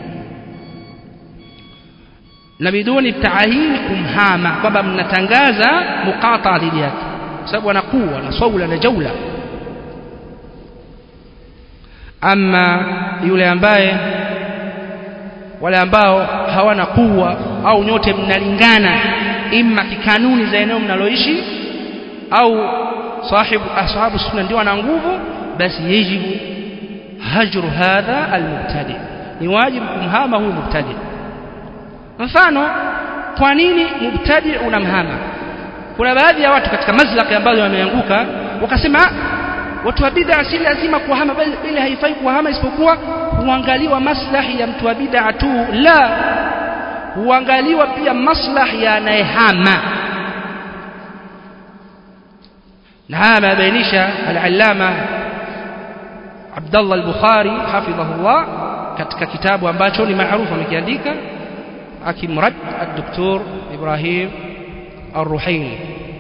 na biduni ta'yin, kumhama kwamba mnatangaza muqata dhidi yake, kwa sababu anakuwa na sawla na jaula. Ama yule ambaye wale ambao hawana kuwa au nyote mnalingana imma kikanuni za eneo mnaloishi au sahibu ashabu sunna ndio ana nguvu, basi yajibu hajru hadha almubtadi, ni wajibu kumhama huyu mubtadi. Mfano, kwa nini mubtadi unamhama? Kuna baadhi ya watu katika mazlaka ambayo wameanguka wakasema watu wa bid'a si lazima kuhama, bali haifai kuhama isipokuwa huangaliwa maslahi ya mtu wa bid'a tu. La, huangaliwa pia maslahi ya anayehama. Na haya amebainisha al-allama Abdullah al-Bukhari hafidhahullah katika kitabu ambacho ni maarufu amekiandika akimrad ad-Doktor Ibrahim Ar-Ruhaili,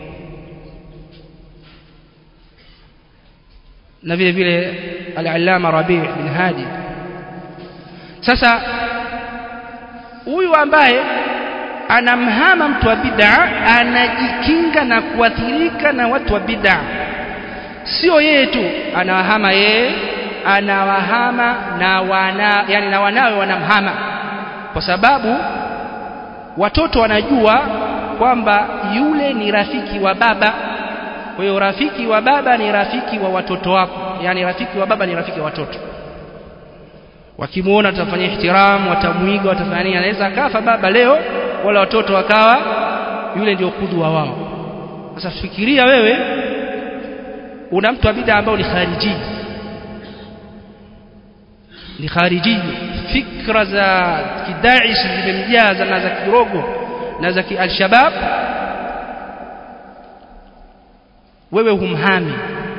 na vile vile al-allama Rabi' bin Hadi. Sasa huyu ambaye anamhama mtu wa bid'a anajikinga na kuathirika na watu wa bid'a. Sio yeye tu anawahama yeye, anawahama na wana, yani na wanawe wanamhama, kwa sababu watoto wanajua kwamba yule ni rafiki wa baba. Kwa hiyo rafiki wa baba ni rafiki wa watoto wako, yani rafiki wa baba ni rafiki wa watoto. Wakimuona watafanya ihtiram, watamuiga, watafanya nini. Anaweza kafa baba leo wala watoto wakawa yule ndio kudwa wao. Sasa fikiria wewe una mtu wa bid'a ambao ni khariji, ni khariji, fikra za kidaish zimemjaza na za kirogo na za al-shabab, wewe humhami.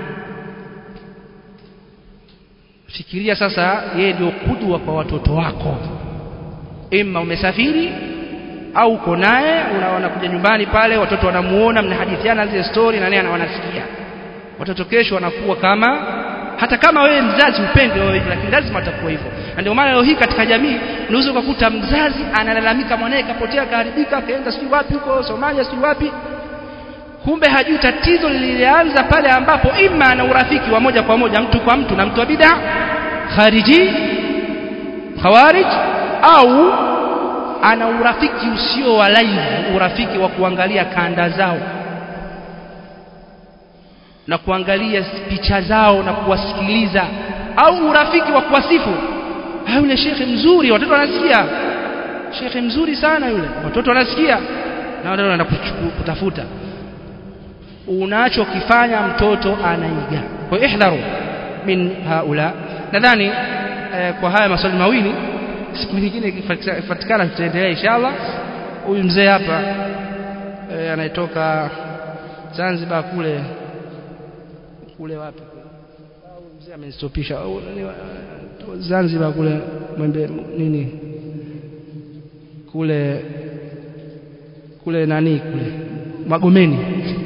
Fikiria sasa yeye ndio kudwa kwa watoto wako, imma umesafiri au uko naye, unaona kuja nyumbani pale watoto wanamuona, mnahadithiana zile story na nini, wanasikia. Watoto kesho wanakuwa kama, hata kama wewe mzazi upende wewe, lakini lazima atakuwa hivyo. Na ndio maana leo hii katika jamii unaweza kukuta mzazi analalamika mwanae kapotea, kaharibika, kaenda sijui wapi huko Somalia sijui wapi, kumbe hajui tatizo lilianza pale ambapo imma ana urafiki wa moja kwa moja mtu kwa mtu na mtu wa bid'a khariji khawarij, au ana urafiki usio wa live, urafiki wa kuangalia kanda zao na kuangalia picha zao na kuwasikiliza, au urafiki wa kuwasifu, yule shekhe mzuri, watoto wanasikia, shekhe mzuri sana yule, watoto wanasikia na watoto wanaenda kutafuta. Unachokifanya mtoto anaiga. Kwa hiyo ihdharu min haula. Nadhani eh, kwa haya maswali mawili siku nyingine ikipatikana tutaendelea inshallah. Huyu mzee hapa eh, anayetoka Zanzibar kule kule wapi au mzee amenistopisha Zanzibar kule mwembe nini kule kule nani kule Magomeni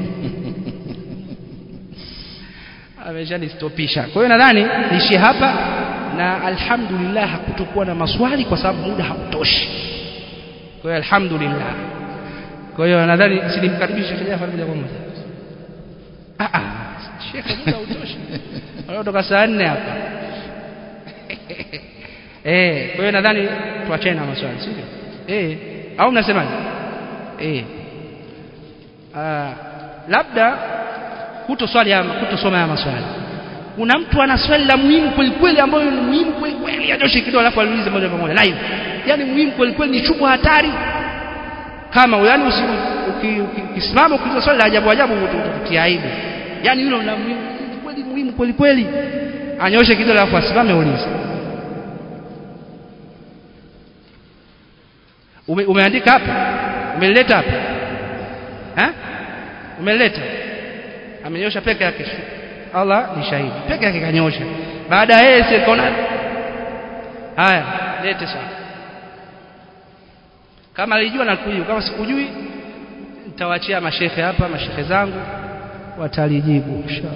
ameshanistopisha. Kwa hiyo nadhani niishie hapa, na alhamdulillah hakutokuwa na maswali kwa sababu muda hautoshi. Kwa hiyo alhamdulillah. Kwa hiyo nadhani silimkaribisha Sheikh Jafar moja kwa moja. Ah ah, Sheikh muda hautoshi. Anatoka saa nne hapa. Eh, kwa hiyo nadhani tuachane na maswali, sio? Eh, au mnasemaje? Eh. Ah, labda kutoswali ama kutosoma ya maswali. Kuna mtu ana swali la muhimu kweli kweli ambayo ni muhimu kweli kweli, ajoshe kidogo alafu aliulize moja kwa moja live. Yaani muhimu kweli kweli, ni chubu hatari. Kama yani ukisimama ukiuliza swali la ajabu ajabu utakutia aibu. Yaani yule la muhimu kweli muhimu kweli kweli, anyoshe kidogo alafu asimame aulize. Ume, umeandika hapa? Umeleta hapa? Eh? Umeleta? Amenyosha peke yake. Allah ni shahidi. Peke yake kanyosha. Baada ya yeye sikaona. Haya, lete sana. Kama alijua na kujua, kama sikujui nitawaachia mashehe hapa, mashehe zangu watalijibu inshallah.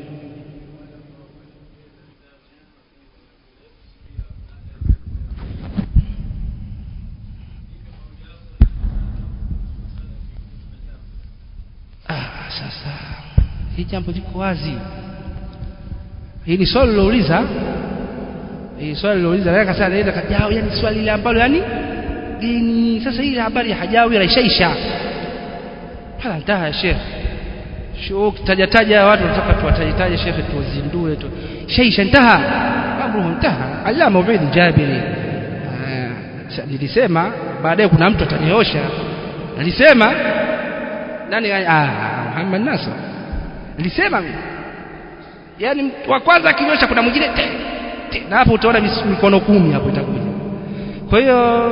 Ah, sasa hii jambo liko wazi. Hili swali lilouliza, hii swali lilouliza nataka sana nenda kajao, yani swali ile ambalo yani geni. Sasa hii habari ya hajawi inaishaisha. Hala ntaha sheikh. Sio kitajataja watu wanataka tuwatajitaje sheikh tuwazindue tu. Shaisha ntaha. Amruhu ntaha. Allama Ubayd al-Jabiri. Nilisema baadaye kuna mtu ataniosha. Nilisema nani ah Muhammad Nasr. Nilisema mimi. Yaani wa kwanza akinyosha kuna mwingine na hapo utaona mikono kumi hapo itakuja. Kwa hiyo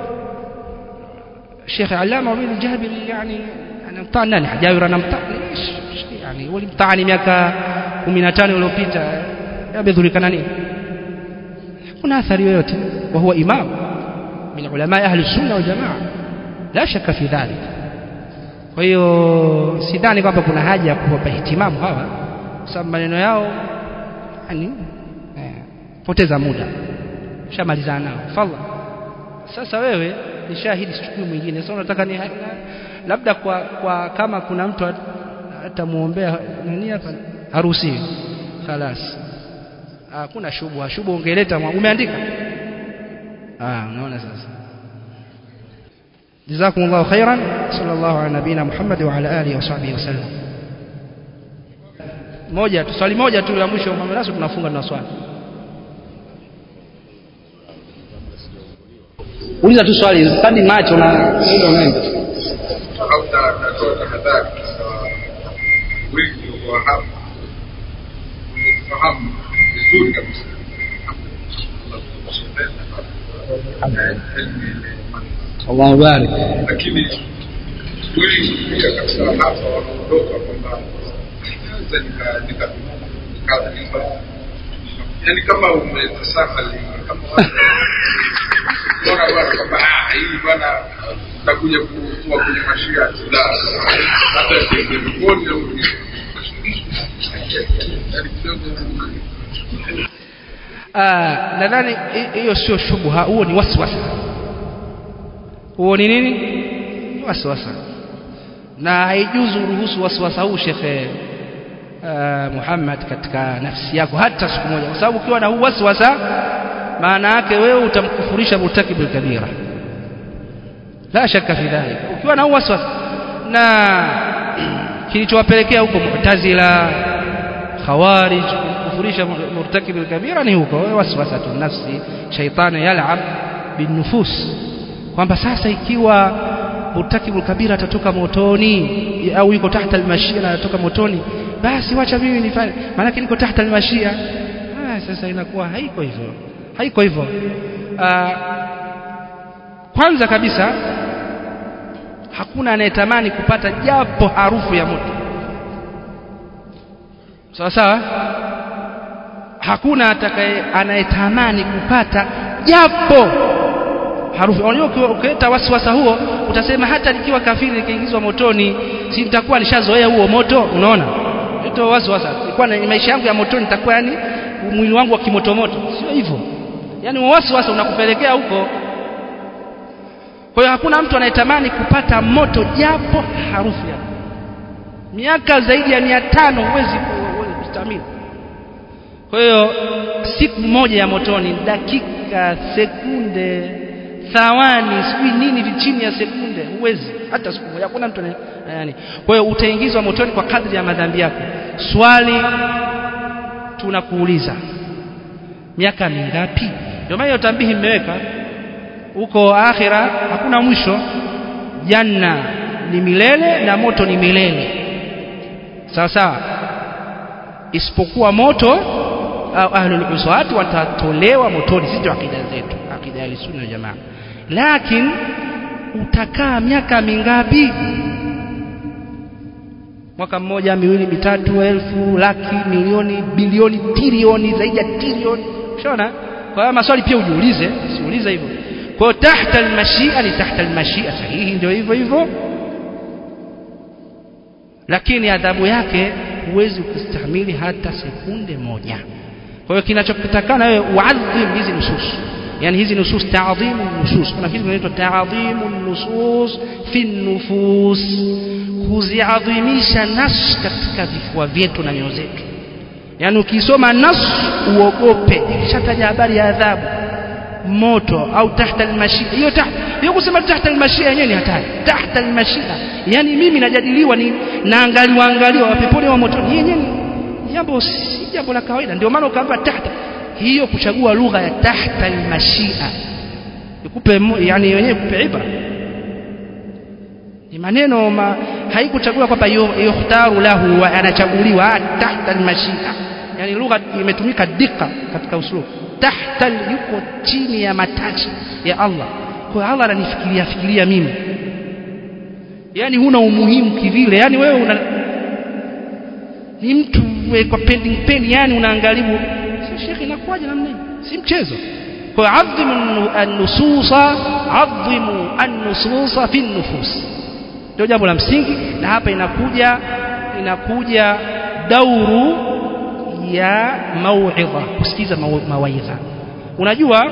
Sheikh Allama Ubayd al-Jabiri yani anamtaa nani hajawi anamtaa yani walimtaani miaka kumi na tano iliyopita yamedhulikana nini? Kuna athari yoyote? wa huwa imam min ulama ahli sunna wal jamaa la shaka fi dhalik. Kwa hiyo sidhani kwamba kuna haja ya kuwapa ihtimamu hawa kwa sababu maneno yao yani eh, poteza muda shamalizana nao. Fadhali sasa wewe ni shahidi, sichukui mwingine. Sasa unataka ni labda kwa kwa kama kuna mtu atamuombea nani hapa harusi خلاص. Hakuna shubha, shubha ungeleta umeandika. Ah, unaona sasa. Jazakumullahu khairan. Sallallahu ala nabina Muhammad wa ala alihi wa sahbihi wasallam. Moja tu, swali moja tu la mwisho Muhammad Nasr, tunafunga na swali. Uliza tu swali, sadi macho na muda unaenda. Hata natoka hadhari wengi wa hapa unafahamu vizuri kabisa. Allahu barik. Lakini wengi pia katika hapa wanaondoka kwamba sasa nika nika nika yani kama umetasahali kama bora bora kwamba hii bwana takuja kuwa kwenye mashia la hata telefoni au ah nadhani hiyo sio shubha, huo ni waswasa. Huo ni nini? Ni waswasa, na haijuzu ruhusu waswasa huu Sheikh Muhammad katika nafsi yako hata siku moja, kwa sababu ukiwa na huu waswasa maana yake wewe utamkufurisha murtakibul kabira, la shaka fi dhalik. Ukiwa na huu waswasa, na kilichowapelekea huko Mu'tazila, Khawarij kufurisha murtakibul kabira ni huko waswasa tu nafsi, shaitani yal'ab bin nufus, kwamba sasa ikiwa murtakibul kabira atatoka motoni au yuko tahta al-mashia na atatoka motoni, basi wacha mimi nifanye, maana niko tahta al-mashia. Ah, sasa inakuwa haiko hivyo, haiko hivyo. Ah, kwanza kabisa hakuna anayetamani kupata japo harufu ya moto, sawa sawa. Hakuna atakaye anayetamani kupata japo harufu. Unajua ukileta waswasa huo utasema hata nikiwa kafiri nikiingizwa motoni si nitakuwa nishazoea huo moto. Unaona, ndio waswasa. Ilikuwa ni maisha yangu ya motoni, nitakuwa yani mwili wangu wa kimotomoto. Sio hivyo, yani waswasa unakupelekea huko. Kwa hiyo hakuna mtu anayetamani kupata moto japo harufu yake. Miaka zaidi ya mia tano huwezi kustamili. Kwa hiyo siku moja ya motoni, dakika, sekunde, thawani, sijui nini chini ya sekunde, huwezi hata siku moja. Hakuna mtu yani. Kwa hiyo utaingizwa motoni kwa kadri ya madhambi yako. Swali tunakuuliza, miaka mingapi? Ndio maana utambihi mmeweka huko akhira hakuna mwisho. Janna ni milele na moto ni milele, sawa sawa, isipokuwa moto au ahlul uswat watatolewa motoni. Sisi akida zetu, akida ya sunna jamaa. Lakini utakaa miaka mingapi? Mwaka mmoja, miwili, mitatu, elfu, laki, milioni, bilioni, trilioni, zaidi ya trilioni. Unaona? Kwa hiyo maswali pia ujiulize, usiulize hivyo. Kwa hiyo tahta al-mashia ni tahta al-mashia, sahihi, ndio hivyo hivyo. Lakini adhabu yake huwezi kustahimili hata sekunde moja. Kwa hiyo kinachokutakana wewe uadhim hizi nusus, yani hizi nusus, ta'dhimu nusus. Kuna kitu kinaitwa ta'dhimu nusus fi nufus, kuziadhimisha nas katika vifua vyetu na nyoyo zetu. Yani ukisoma nas uogope, ikishataja habari ya adhabu, moto au tahta al-mashia, hiyo tahta, hiyo kusema tahta al-mashia yenyewe ni hatari. Tahta al-mashia, yani mimi najadiliwa, ni naangaliwa angaliwa wa peponi wa motoni, yenyewe ni jambo, si jambo la kawaida. Ndio maana ukaambiwa tahta, hiyo kuchagua lugha ya tahta al-mashia ikupe, yani yenyewe kupe ibra, ni maneno ma, haikuchagua kwamba yukhtaru lahu wa anachaguliwa. Tahta al-mashia, yani lugha imetumika dika katika uslubu. Tahta yuko chini ya matachi ya Allah. Kwa Allah ananifikiria fikiria mimi, yani huna umuhimu kivile, yani wewe una ni mtu we kwa pending pen, yani unaangaliwa. Si shekhi, inakuwaje namna hii? Si mchezo. Kwa adhimu an-nususa, adhimu an-nususa fi an-nufus, ndio jambo la msingi. Na hapa inakuja inakuja dauru ya mauidha, kusikiza mawaidha. Unajua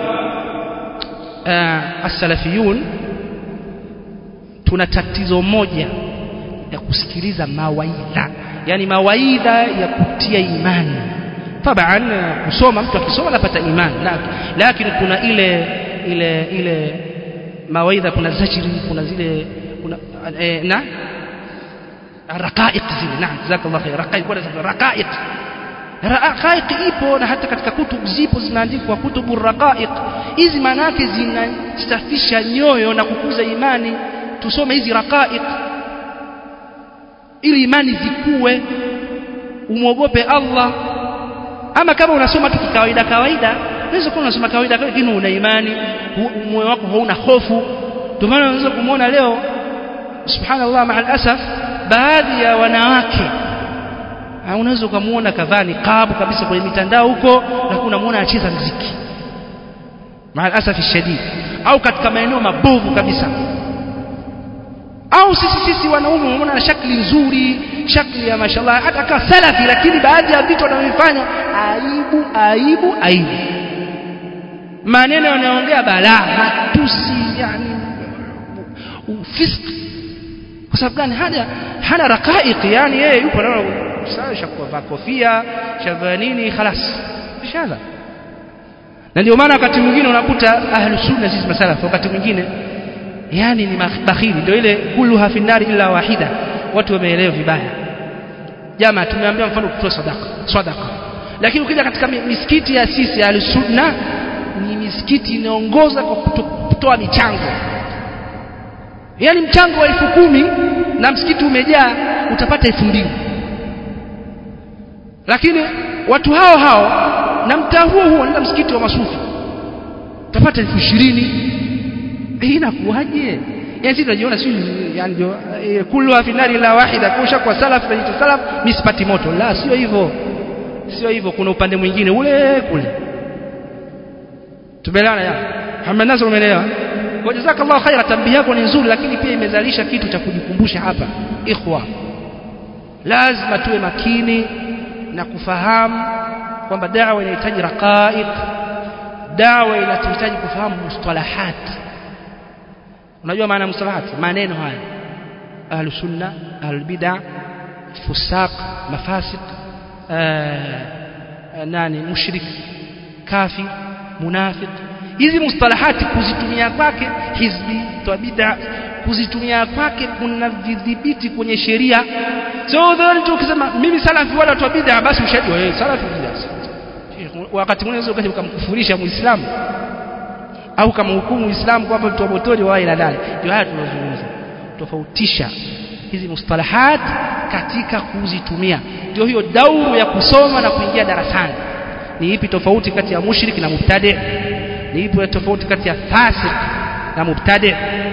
uh, as-salafiyun tuna tatizo moja ya kusikiliza mawaidha, yani mawaidha ya kutia imani. Taban kusoma, mtu akisoma anapata imani, lakini kuna ile ile ile mawaidha, kuna zajri, kuna zile kuna eh, na raqaiq zile. Naam, jazakallahu khair. Raqaiq, kuna raqaiq, raqaiq ipo, na hata katika kutubu zipo zinaandikwa kutubu raqaiq. Hizi maana yake zinasafisha nyoyo na kukuza imani. Tusome hizi raqaiq ili imani zikue, umuogope Allah. Ama kama unasoma tu kawaida kawaida, unaweza kuwa unasoma kawaida lakini una imani, moyo wako hauna hofu. Ndio maana unaweza kumuona leo, subhanallah, ma'al asaf, baadhi ya wanawake unaweza kumuona kavaa niqab kabisa kwenye mitandao huko, lakini unamuona anacheza muziki, ma'al asaf shadid, au katika maeneo mabovu kabisa. Au sisi sisi wanaume unaona shakli nzuri, shakli ya mashallah, hata kama salafi, lakini baadhi ya vitu wanavyofanya aibu aibu aibu, maneno yanaongea balaa, matusi, yani ufisq. Kwa sababu gani? hana hana raqaiq, yani yeye yupo na sawa, shakwa kofia, shavaa nini, خلاص inshallah. Na ndio maana wakati mwingine unakuta ahlu sunna sisi masalafu, wakati mwingine yani ni bakhili, ndio ile kulluha fi nari illa wahida. Watu wameelewa vibaya. Jamaa tumeambia mfano kutoa sadaka, sadaka. Lakini ukija katika misikiti ya sisi al-sunna, ni misikiti inaongoza kwa kutoa michango. Yani mchango wa elfu kumi na msikiti umejaa utapata elfu mbili. Lakini watu hao hao na mtaa huo huo na msikiti wa masufi utapata elfu ishirini. Hii inakuaje? Yani sisi tunajiona sisi, yani ndio kullu fi nari la wahida, kusha kwa salaf na salaf misipati moto. La, sio hivyo, sio hivyo. Kuna upande mwingine ule kule. Tubelana ya Muhammad Nasr, umeelewa? Kwa jazakallahu khaira, tambii yako ni nzuri, lakini pia imezalisha kitu cha kujikumbusha hapa. Ikhwa, lazima tuwe makini na kufahamu kwamba da'wa inahitaji raqaiq, da'wa inahitaji kufahamu mustalahat. Unajua maana mustalahat? Maneno haya ahlu sunna, ahlu bid'ah, fusaq, mafasiq, nani, mushrik, kafir, munafiq. Hizi mustalahati kuzitumia kwake hizbi wa bid'ah, kuzitumia kwake kuna vidhibiti kwenye sheria. So ndio ukisema mimi salafi wala watu wa bid'ah, basi ushajua wewe salafi bid'ah. Wakati mwingine unaweza ukamkufurisha Muislamu au kama hukumu Uislamu kwamba mtu wa motoni wa ila ndani. Ndio haya tunazungumza, tofautisha hizi mustalahat katika kuzitumia. Ndio hiyo dauru ya kusoma na kuingia darasani. Ni ipi tofauti kati ya mushrik na mubtadi'? Ni ipi tofauti kati ya fasik na mubtadi'?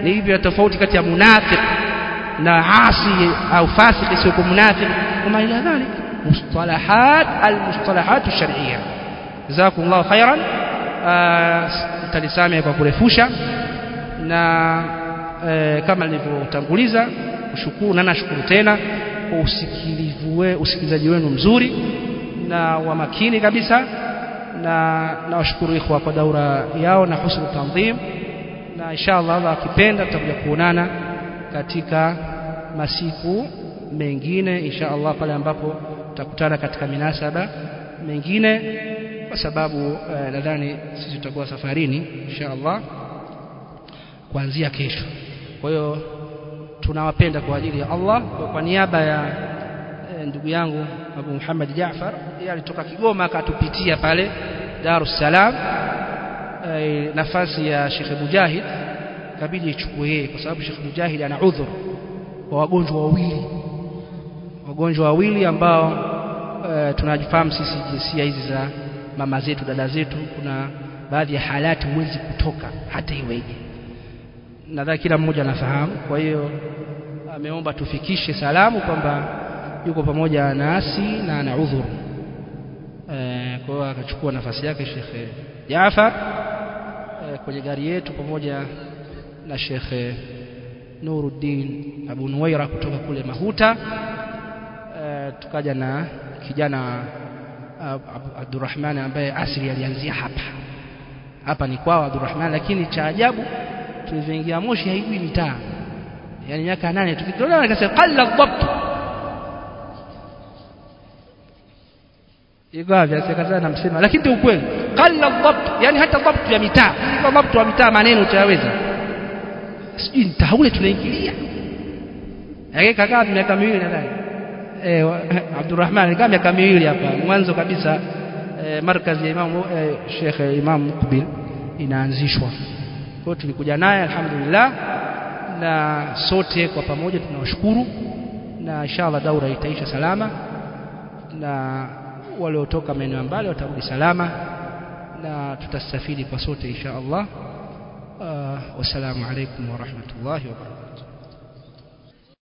ni hivyo tofauti kati ya munafiq na asi au fasik sio munafiq kama ila dhalik mustalahat almustalahat ash-shar'iyyah jazakumullahu khairan talisamia kwa kurefusha na e, kama nilivyotanguliza kushukuru na nashukuru tena kwa usikilivu wenu usikilizaji wenu mzuri na wa makini kabisa na nawashukuru ikhwa kwa daura yao na husnu tanzim na inshallah Allah akipenda tutakuja kuonana katika masiku mengine inshallah pale ambapo tutakutana katika minasaba mengine kwa sababu uh, nadhani sisi tutakuwa safarini inshallah kuanzia kesho. Kwa hiyo tunawapenda kwa ajili ya Allah kwa, kwa niaba ya e, ndugu yangu Abu Muhammad Jaafar yeye alitoka Kigoma akatupitia pale Dar es Salaam e, nafasi ya Sheikh Mujahid kabidi ichukue yeye kwa sababu Sheikh Mujahid ana udhur kwa wagonjwa wawili wagonjwa wawili ambao e, tunajifahamu sisi jinsia hizi za mama zetu dada zetu kuna baadhi ya halati huwezi kutoka hata iweje nadhani kila mmoja anafahamu kwa hiyo ameomba tufikishe salamu kwamba yuko pamoja nasi na ana udhur e, kwa hiyo akachukua nafasi yake Sheikh Jaafar e, kwenye gari yetu pamoja na Sheikh Nuruddin Abu Nuwaira kutoka kule Mahuta e, tukaja na kijana Abdurrahman ambaye asili alianzia hapa hapa ni kwao Abdurrahman lakini cha ajabu tulivyoingia Moshi haijui mitaa yani miaka nane tukitolewa akasema qalla dhabt igavi asikaza namsema lakini ndio ukweli qalla dhabt yani hata dhabt ya mitaa kwa dhabt wa mitaa maneno utayaweza sijui tahaule tunaingilia yake kakaa miaka miwili nadhani eh Abdurrahman kama miaka miwili hapa mwanzo kabisa eh, markazi ya Imam eh, Sheikh Imam Mukbil inaanzishwa kwa tulikuja naye alhamdulillah na sote kwa pamoja tunawashukuru na inshallah daura itaisha salama na wale kutoka maeneo mbali watarudi salama na tutasafiri kwa sote inshallah. Uh, wassalamu alaykum wa rahmatullahi wa barakatuh.